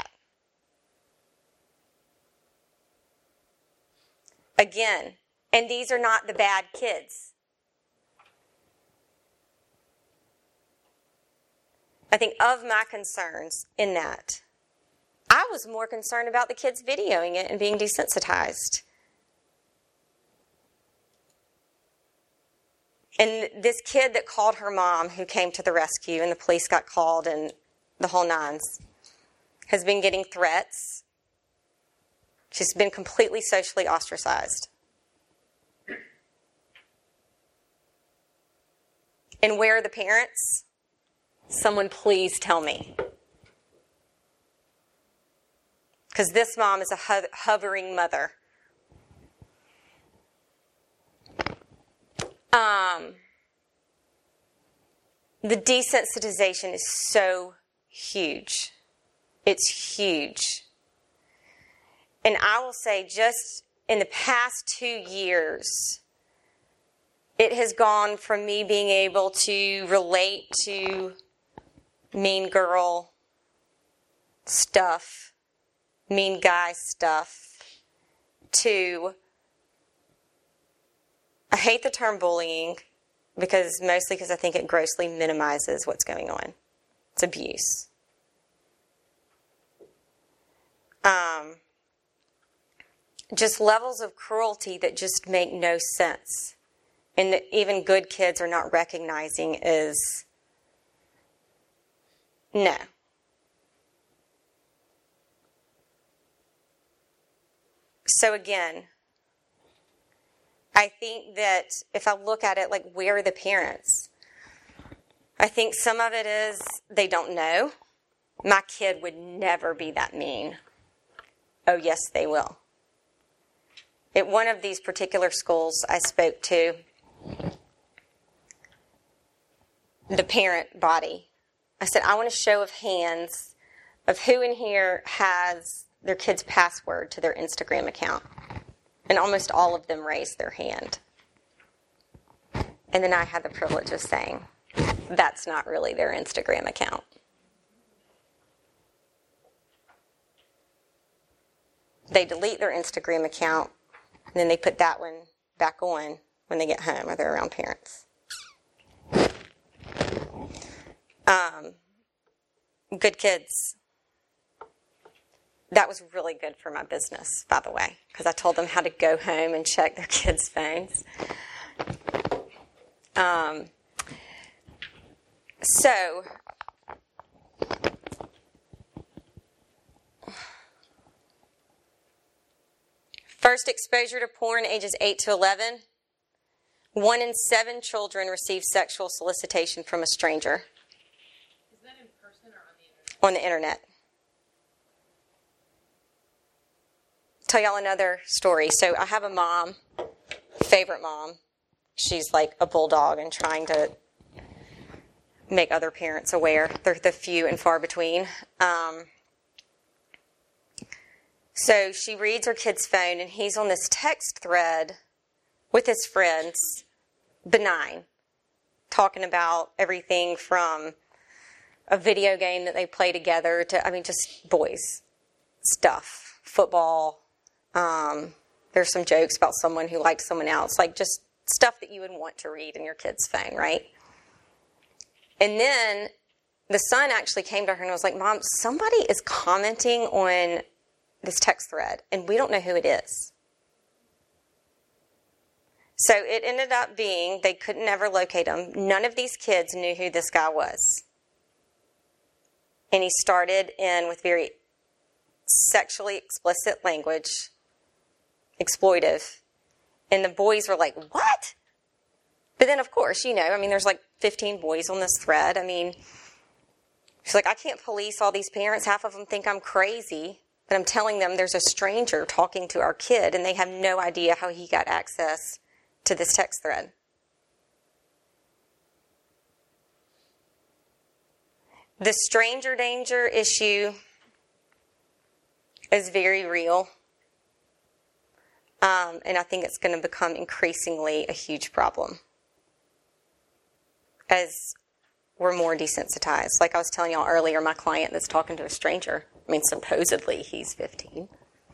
Again, and these are not the bad kids. I think of my concerns in that, I was more concerned about the kids videoing it and being desensitized. And this kid that called her mom, who came to the rescue, and the police got called and the whole nines, has been getting threats. She's been completely socially ostracized. And where are the parents? Someone please tell me. Because this mom is a ho- hovering mother. Um, the desensitization is so huge. It's huge. And I will say just in the past two years, it has gone from me being able to relate to mean girl stuff, mean guy stuff, to, I hate the term bullying because mostly because I think it grossly minimizes what's going on. It's abuse. Um, just levels of cruelty that just make no sense. And that even good kids are not recognizing is no. So again, I think that if I look at it like, where are the parents? I think some of it is they don't know. My kid would never be that mean. Oh, yes, they will. At one of these particular schools I spoke to, the parent body, I said, I want a show of hands of who in here has their kid's password to their Instagram account. And almost all of them raised their hand. And then I had the privilege of saying, that's not really their Instagram account. They delete their Instagram account, and then they put that one back on when they get home or they're around parents. Um, good kids. That was really good for my business, by the way, because I told them how to go home and check their kids' phones. Um, so, first exposure to porn, ages eight to eleven. One in seven children receive sexual solicitation from a stranger. Is that in person or on the internet? On the internet. Tell y'all another story. So I have a mom, favorite mom. She's like a bulldog and trying to make other parents aware. They're the few and far between. Um, so she reads her kid's phone, and he's on this text thread with his friends, benign, talking about everything from a video game that they play together to, I mean, just boys stuff, football. Um, there's some jokes about someone who liked someone else, like just stuff that you would want to read in your kid's phone, right? And then the son actually came to her and was like, Mom, somebody is commenting on this text thread, and we don't know who it is. So it ended up being, they couldn't ever locate him. None of these kids knew who this guy was. And he started in with very sexually explicit language, exploitive. And the boys were like, what? But then, of course, you know, I mean, there's like fifteen boys on this thread. I mean, she's like, I can't police all these parents. Half of them think I'm crazy. But I'm telling them there's a stranger talking to our kid, and they have no idea how he got access to this text thread. The stranger danger issue is very real. Um, and I think it's going to become increasingly a huge problem as we're more desensitized. Like I was telling y'all earlier, my client that's talking to a stranger, I mean, supposedly he's fifteen.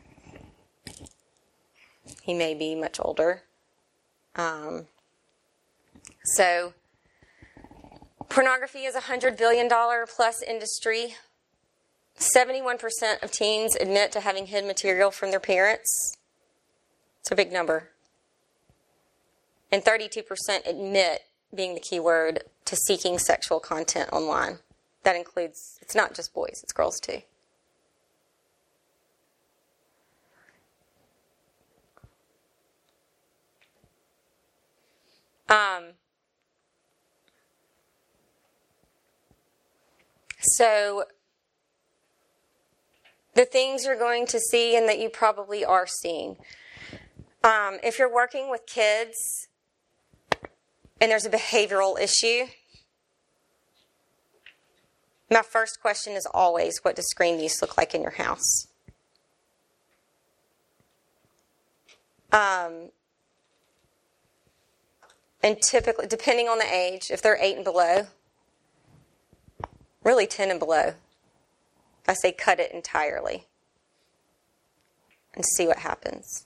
He may be much older. Um, so, pornography is a one hundred billion dollars plus industry. seventy-one percent of teens admit to having hid material from their parents. It's a big number. And thirty-two percent admit, being the key word, to seeking sexual content online. That includes, it's not just boys, it's girls too. Um, so, the things you're going to see and that you probably are seeing. Um, if you're working with kids and there's a behavioral issue, my first question is always, what does screen use look like in your house? Um, and typically, depending on the age, if they're eight and below, Really ten and below. I say cut it entirely and see what happens.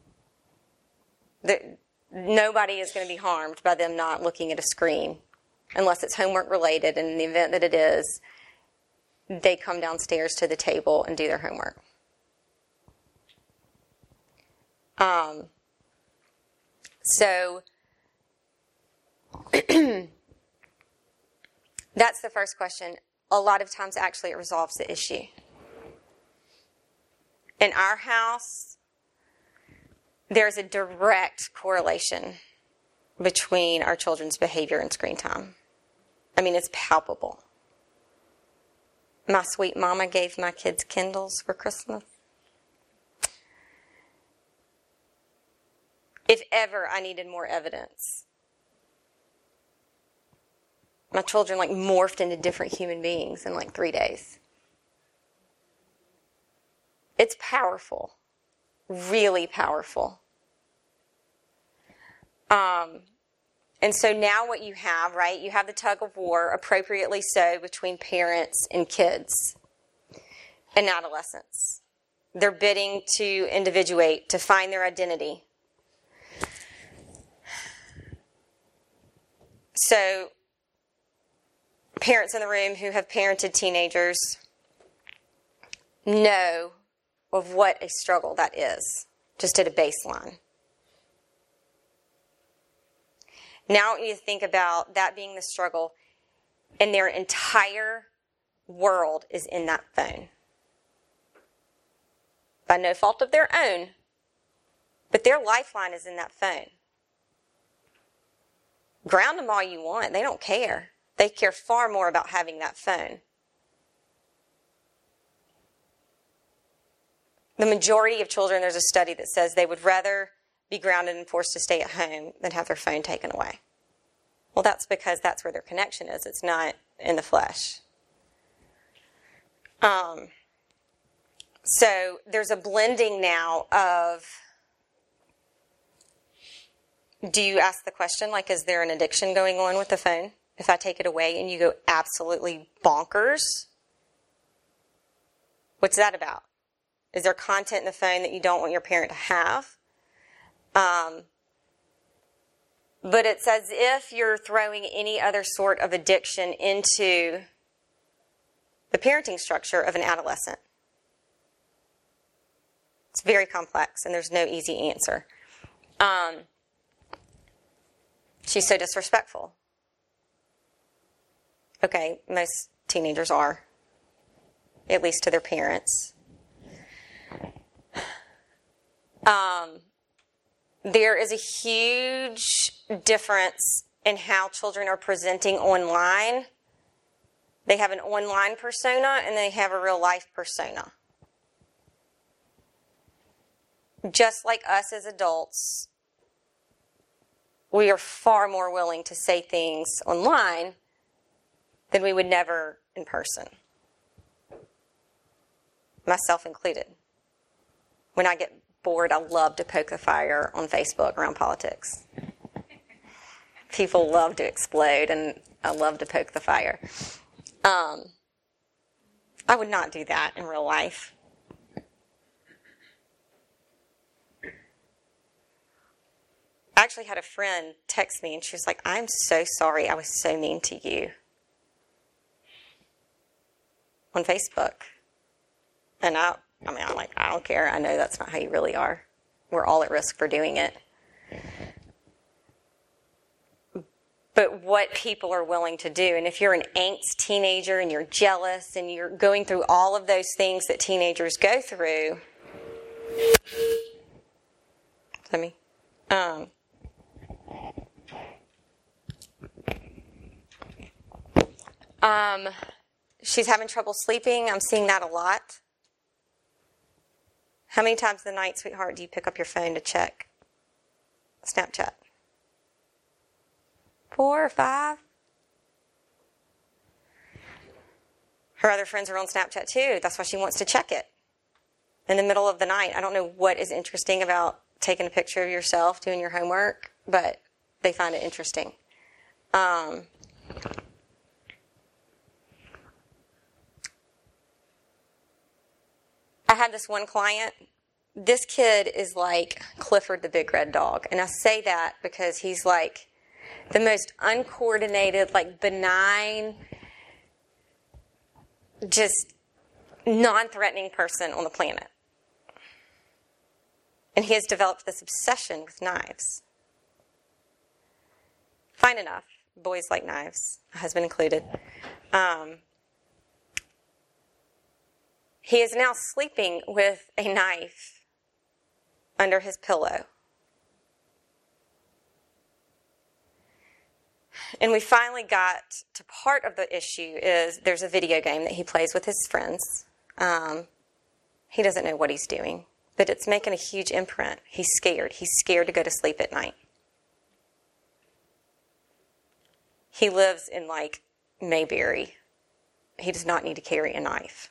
The, nobody is going to be harmed by them not looking at a screen unless it's homework related, and in the event that it is, they come downstairs to the table and do their homework. Um, so that's the first question. A lot of times, actually, it resolves the issue. In our house, there's a direct correlation between our children's behavior and screen time. I mean, it's palpable. My sweet mama gave my kids Kindles for Christmas. If ever I needed more evidence, my children like morphed into different human beings in like three days. It's powerful, really powerful. Um, and so now what you have, right, you have the tug of war, appropriately so, between parents and kids and adolescents. They're bidding to individuate, to find their identity. So, parents in the room who have parented teenagers know of what a struggle that is, just at a baseline. Now I want you to think about that being the struggle, and their entire world is in that phone. By no fault of their own, but their lifeline is in that phone. Ground them all you want. They don't care. They care far more about having that phone. The majority of children, there's a study that says they would rather be grounded and forced to stay at home than have their phone taken away. Well, that's because that's where their connection is. It's not in the flesh. Um, so there's a blending now of, do you ask the question, like, is there an addiction going on with the phone? If I take it away and you go absolutely bonkers, what's that about? Is there content in the phone that you don't want your parent to have? Um, but it's as if you're throwing any other sort of addiction into the parenting structure of an adolescent. It's very complex, and there's no easy answer. Um, she's so disrespectful. Okay, most teenagers are, at least to their parents. Um, there is a huge difference in how children are presenting online. They have an online persona and they have a real life persona. Just like us as adults, we are far more willing to say things online than we would never in person. Myself included. When I get bored, I love to poke the fire on Facebook around politics. People love to explode, and I love to poke the fire. Um, I would not do that in real life. I actually had a friend text me, and she was like, "I'm so sorry I was so mean to you." On Facebook. And I, I mean, I'm like, I don't care. I know that's not how you really are. We're all at risk for doing it. But what people are willing to do, and if you're an angst teenager and you're jealous and you're going through all of those things that teenagers go through, let me, um, um, she's having trouble sleeping. I'm seeing that a lot. How many times a night, sweetheart, do you pick up your phone to check Snapchat? Four or five? Her other friends are on Snapchat too. That's why she wants to check it in the middle of the night. I don't know what is interesting about taking a picture of yourself doing your homework, but they find it interesting. Um, I had this one client. This kid is like Clifford the Big Red Dog. And I say that because he's like the most uncoordinated, like benign, just non-threatening person on the planet. And he has developed this obsession with knives. Fine enough. Boys like knives, my husband included. Um, he is now sleeping with a knife under his pillow. And we finally got to part of the issue is there's a video game that he plays with his friends. Um, he doesn't know what he's doing, but it's making a huge imprint. He's scared. He's scared to go to sleep at night. He lives in, like, Mayberry. He does not need to carry a knife.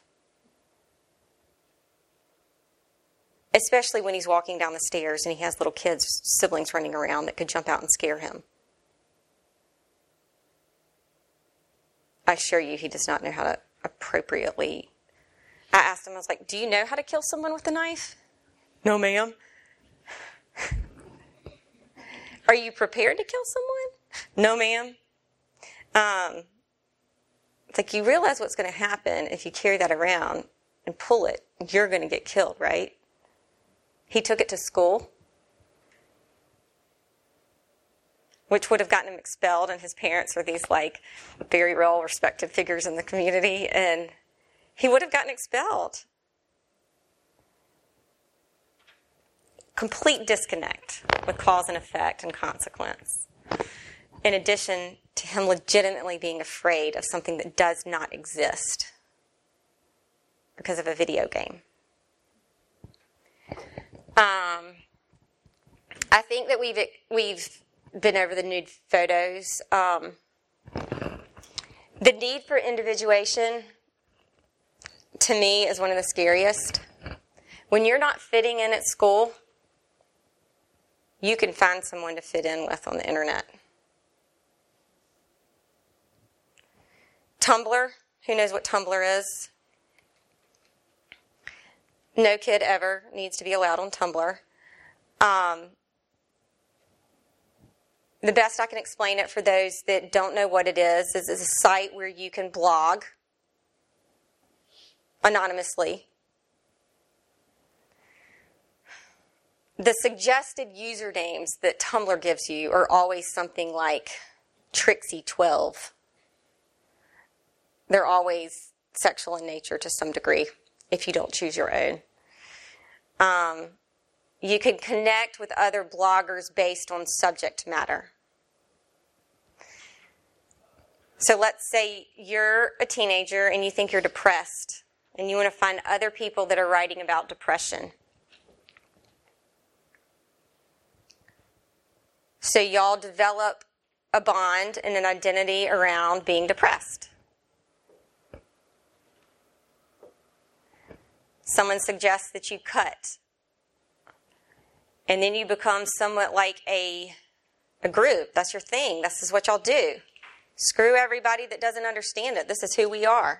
Especially when he's walking down the stairs and he has little kids, siblings running around that could jump out and scare him. I assure you he does not know how to appropriately... I asked him, I was like, do you know how to kill someone with a knife? No, ma'am. Are you prepared to kill someone? No, ma'am. Um, it's like you realize what's going to happen if you carry that around and pull it. You're going to get killed, right? He took it to school, which would have gotten him expelled, and his parents were these like very well respected figures in the community, and he would have gotten expelled. Complete disconnect with cause and effect and consequence. In addition to him legitimately being afraid of something that does not exist because of a video game. Um, I think that we've we've been over the nude photos. Um, the need for individuation, to me, is one of the scariest. When you're not fitting in at school, you can find someone to fit in with on the internet. Tumblr, who knows what Tumblr is? No kid ever needs to be allowed on Tumblr. Um, the best I can explain it for those that don't know what it is, is it's a site where you can blog anonymously. The suggested usernames that Tumblr gives you are always something like Trixie twelve. They're always sexual in nature to some degree, if you don't choose your own. Um, you can connect with other bloggers based on subject matter. So let's say you're a teenager and you think you're depressed, and you want to find other people that are writing about depression. So y'all develop a bond and an identity around being depressed. Someone suggests that you cut. And then you become somewhat like a, a group. That's your thing. This is what y'all do. Screw everybody that doesn't understand it. This is who we are.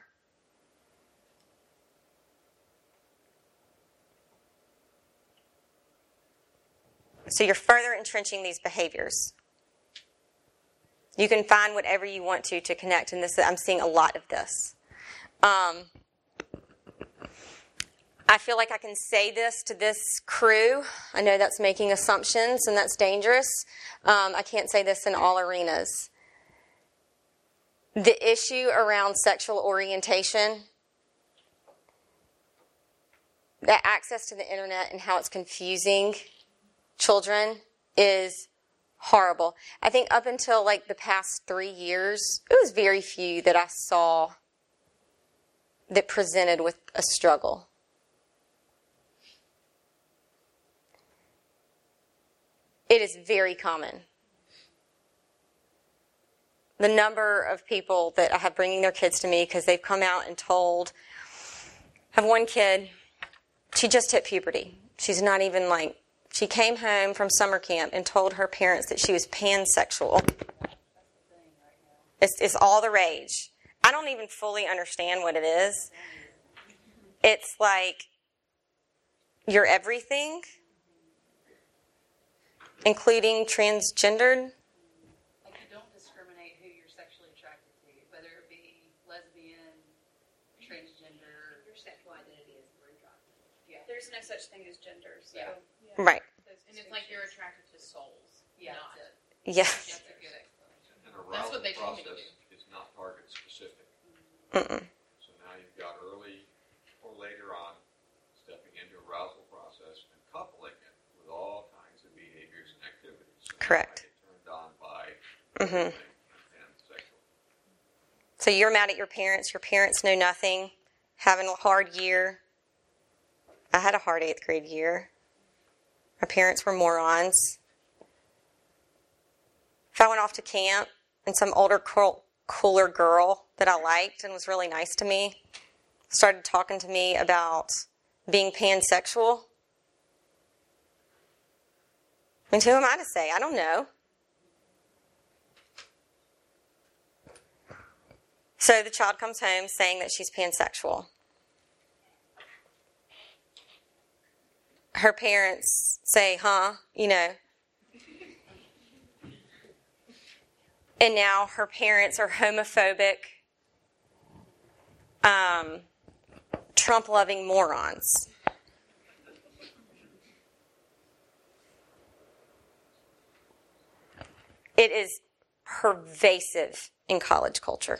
So you're further entrenching these behaviors. You can find whatever you want to to connect. And this, I'm seeing a lot of this. Um... I feel like I can say this to this crew. I know that's making assumptions, and that's dangerous. Um, I can't say this in all arenas. The issue around sexual orientation, the access to the internet and how it's confusing children is horrible. I think up until like the past three years, it was very few that I saw that presented with a struggle. It is very common. The number of people that I have bringing their kids to me because they've come out and told, I have one kid, she just hit puberty. She's not even like, she came home from summer camp and told her parents that she was pansexual. It's, it's all the rage. I don't even fully understand what it is. It's like, your everything, including transgendered. Like you don't discriminate who you're sexually attracted to, whether it be lesbian, transgender. Your sexual identity is androgynous. Yeah. There's no such thing as gender, so. Yeah. Right. And it's like you're attracted to souls. Yeah, Not. that's Yes. That's a good explanation. An That's what arousal they told me to process do. is not target specific. Mm-mm. So now you've got early or later on stepping into arousal process and coupling it with all kinds of behaviors and activities. So now Correct. I get turned on by Mhm. everything and sexual. So you're mad at your parents. Your parents know nothing. Having a hard year. I had a hard eighth grade year. My parents were morons. If I went off to camp and some older, cool, cooler girl that I liked and was really nice to me started talking to me about being pansexual, I mean, who am I to say? I don't know. So the child comes home saying that she's pansexual. Her parents say, huh, you know. And now her parents are homophobic, um, Trump-loving morons. It is pervasive in college culture.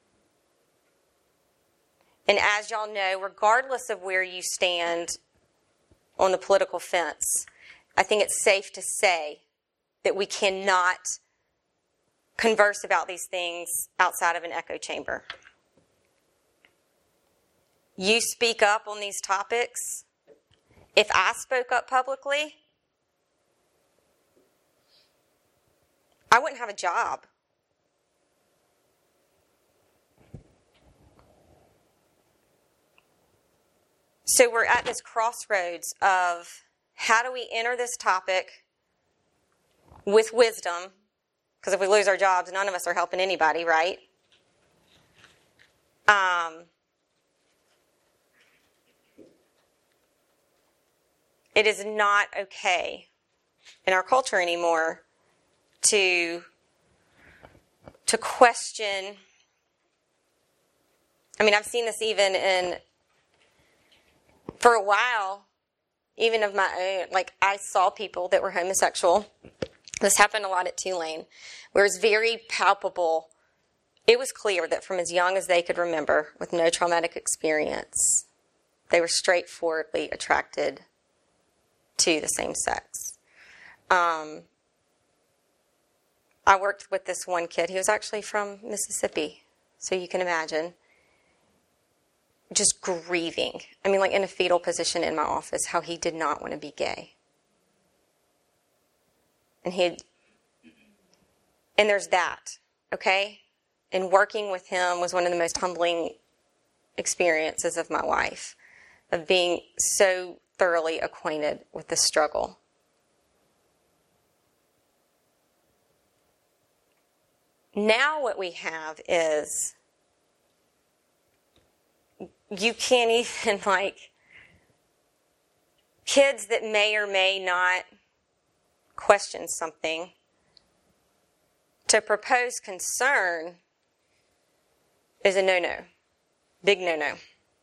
And as y'all know, regardless of where you stand on the political fence, I think it's safe to say that we cannot converse about these things outside of an echo chamber. You speak up on these topics. If I spoke up publicly, I wouldn't have a job. So we're at this crossroads of how do we enter this topic with wisdom? Because if we lose our jobs, none of us are helping anybody, right? Um, it is not okay in our culture anymore to, to question. I mean, I've seen this even in, for a while, even of my own, like I saw people that were homosexual. This happened a lot at Tulane, where it's very palpable. It was clear that from as young as they could remember, with no traumatic experience, they were straightforwardly attracted to the same sex. Um, I worked with this one kid. He was actually from Mississippi, so you can imagine. Just grieving. I mean, like in a fetal position in my office, how he did not want to be gay. And he, and there's that, okay? And working with him was one of the most humbling experiences of my life, of being so thoroughly acquainted with the struggle. Now what we have is, you can't even, like, kids that may or may not question something, to propose concern is a no-no. Big no-no.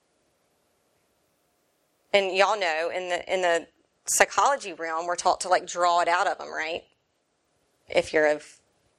And y'all know, in the in the psychology realm, we're taught to, like, draw it out of them, right? If you're of...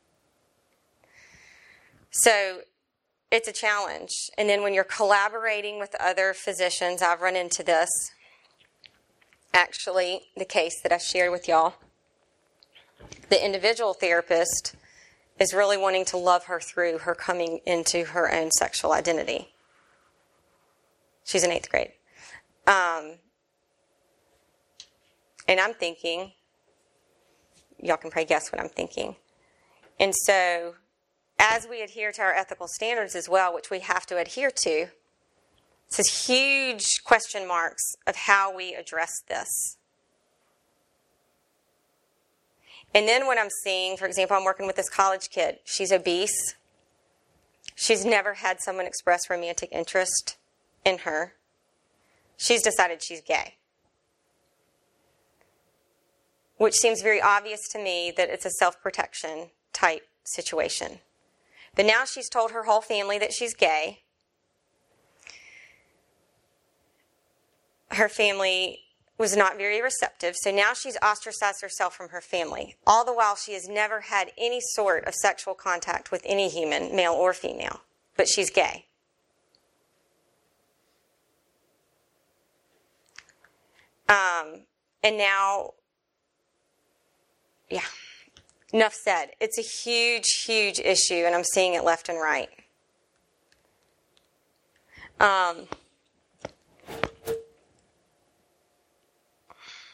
So, it's a challenge. And then when you're collaborating with other physicians, I've run into this. Actually, the case that I shared with y'all. The individual therapist is really wanting to love her through her coming into her own sexual identity. She's in eighth grade. Um, and I'm thinking, y'all can probably guess what I'm thinking. And so, as we adhere to our ethical standards as well, which we have to adhere to, it's this huge question marks of how we address this. And then what I'm seeing, for example, I'm working with this college kid. She's obese. She's never had someone express romantic interest in her. She's decided she's gay. which seems very obvious to me that it's a self-protection type situation. But now she's told her whole family that she's gay. Her family was not very receptive, so now she's ostracized herself from her family. All the while, she has never had any sort of sexual contact with any human, male or female, but she's gay. Um, and now, yeah, enough said. It's a huge, huge issue, and I'm seeing it left and right. Um,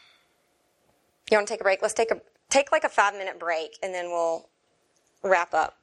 you want to take a break? Let's take a take like a five minute break, and then we'll wrap up.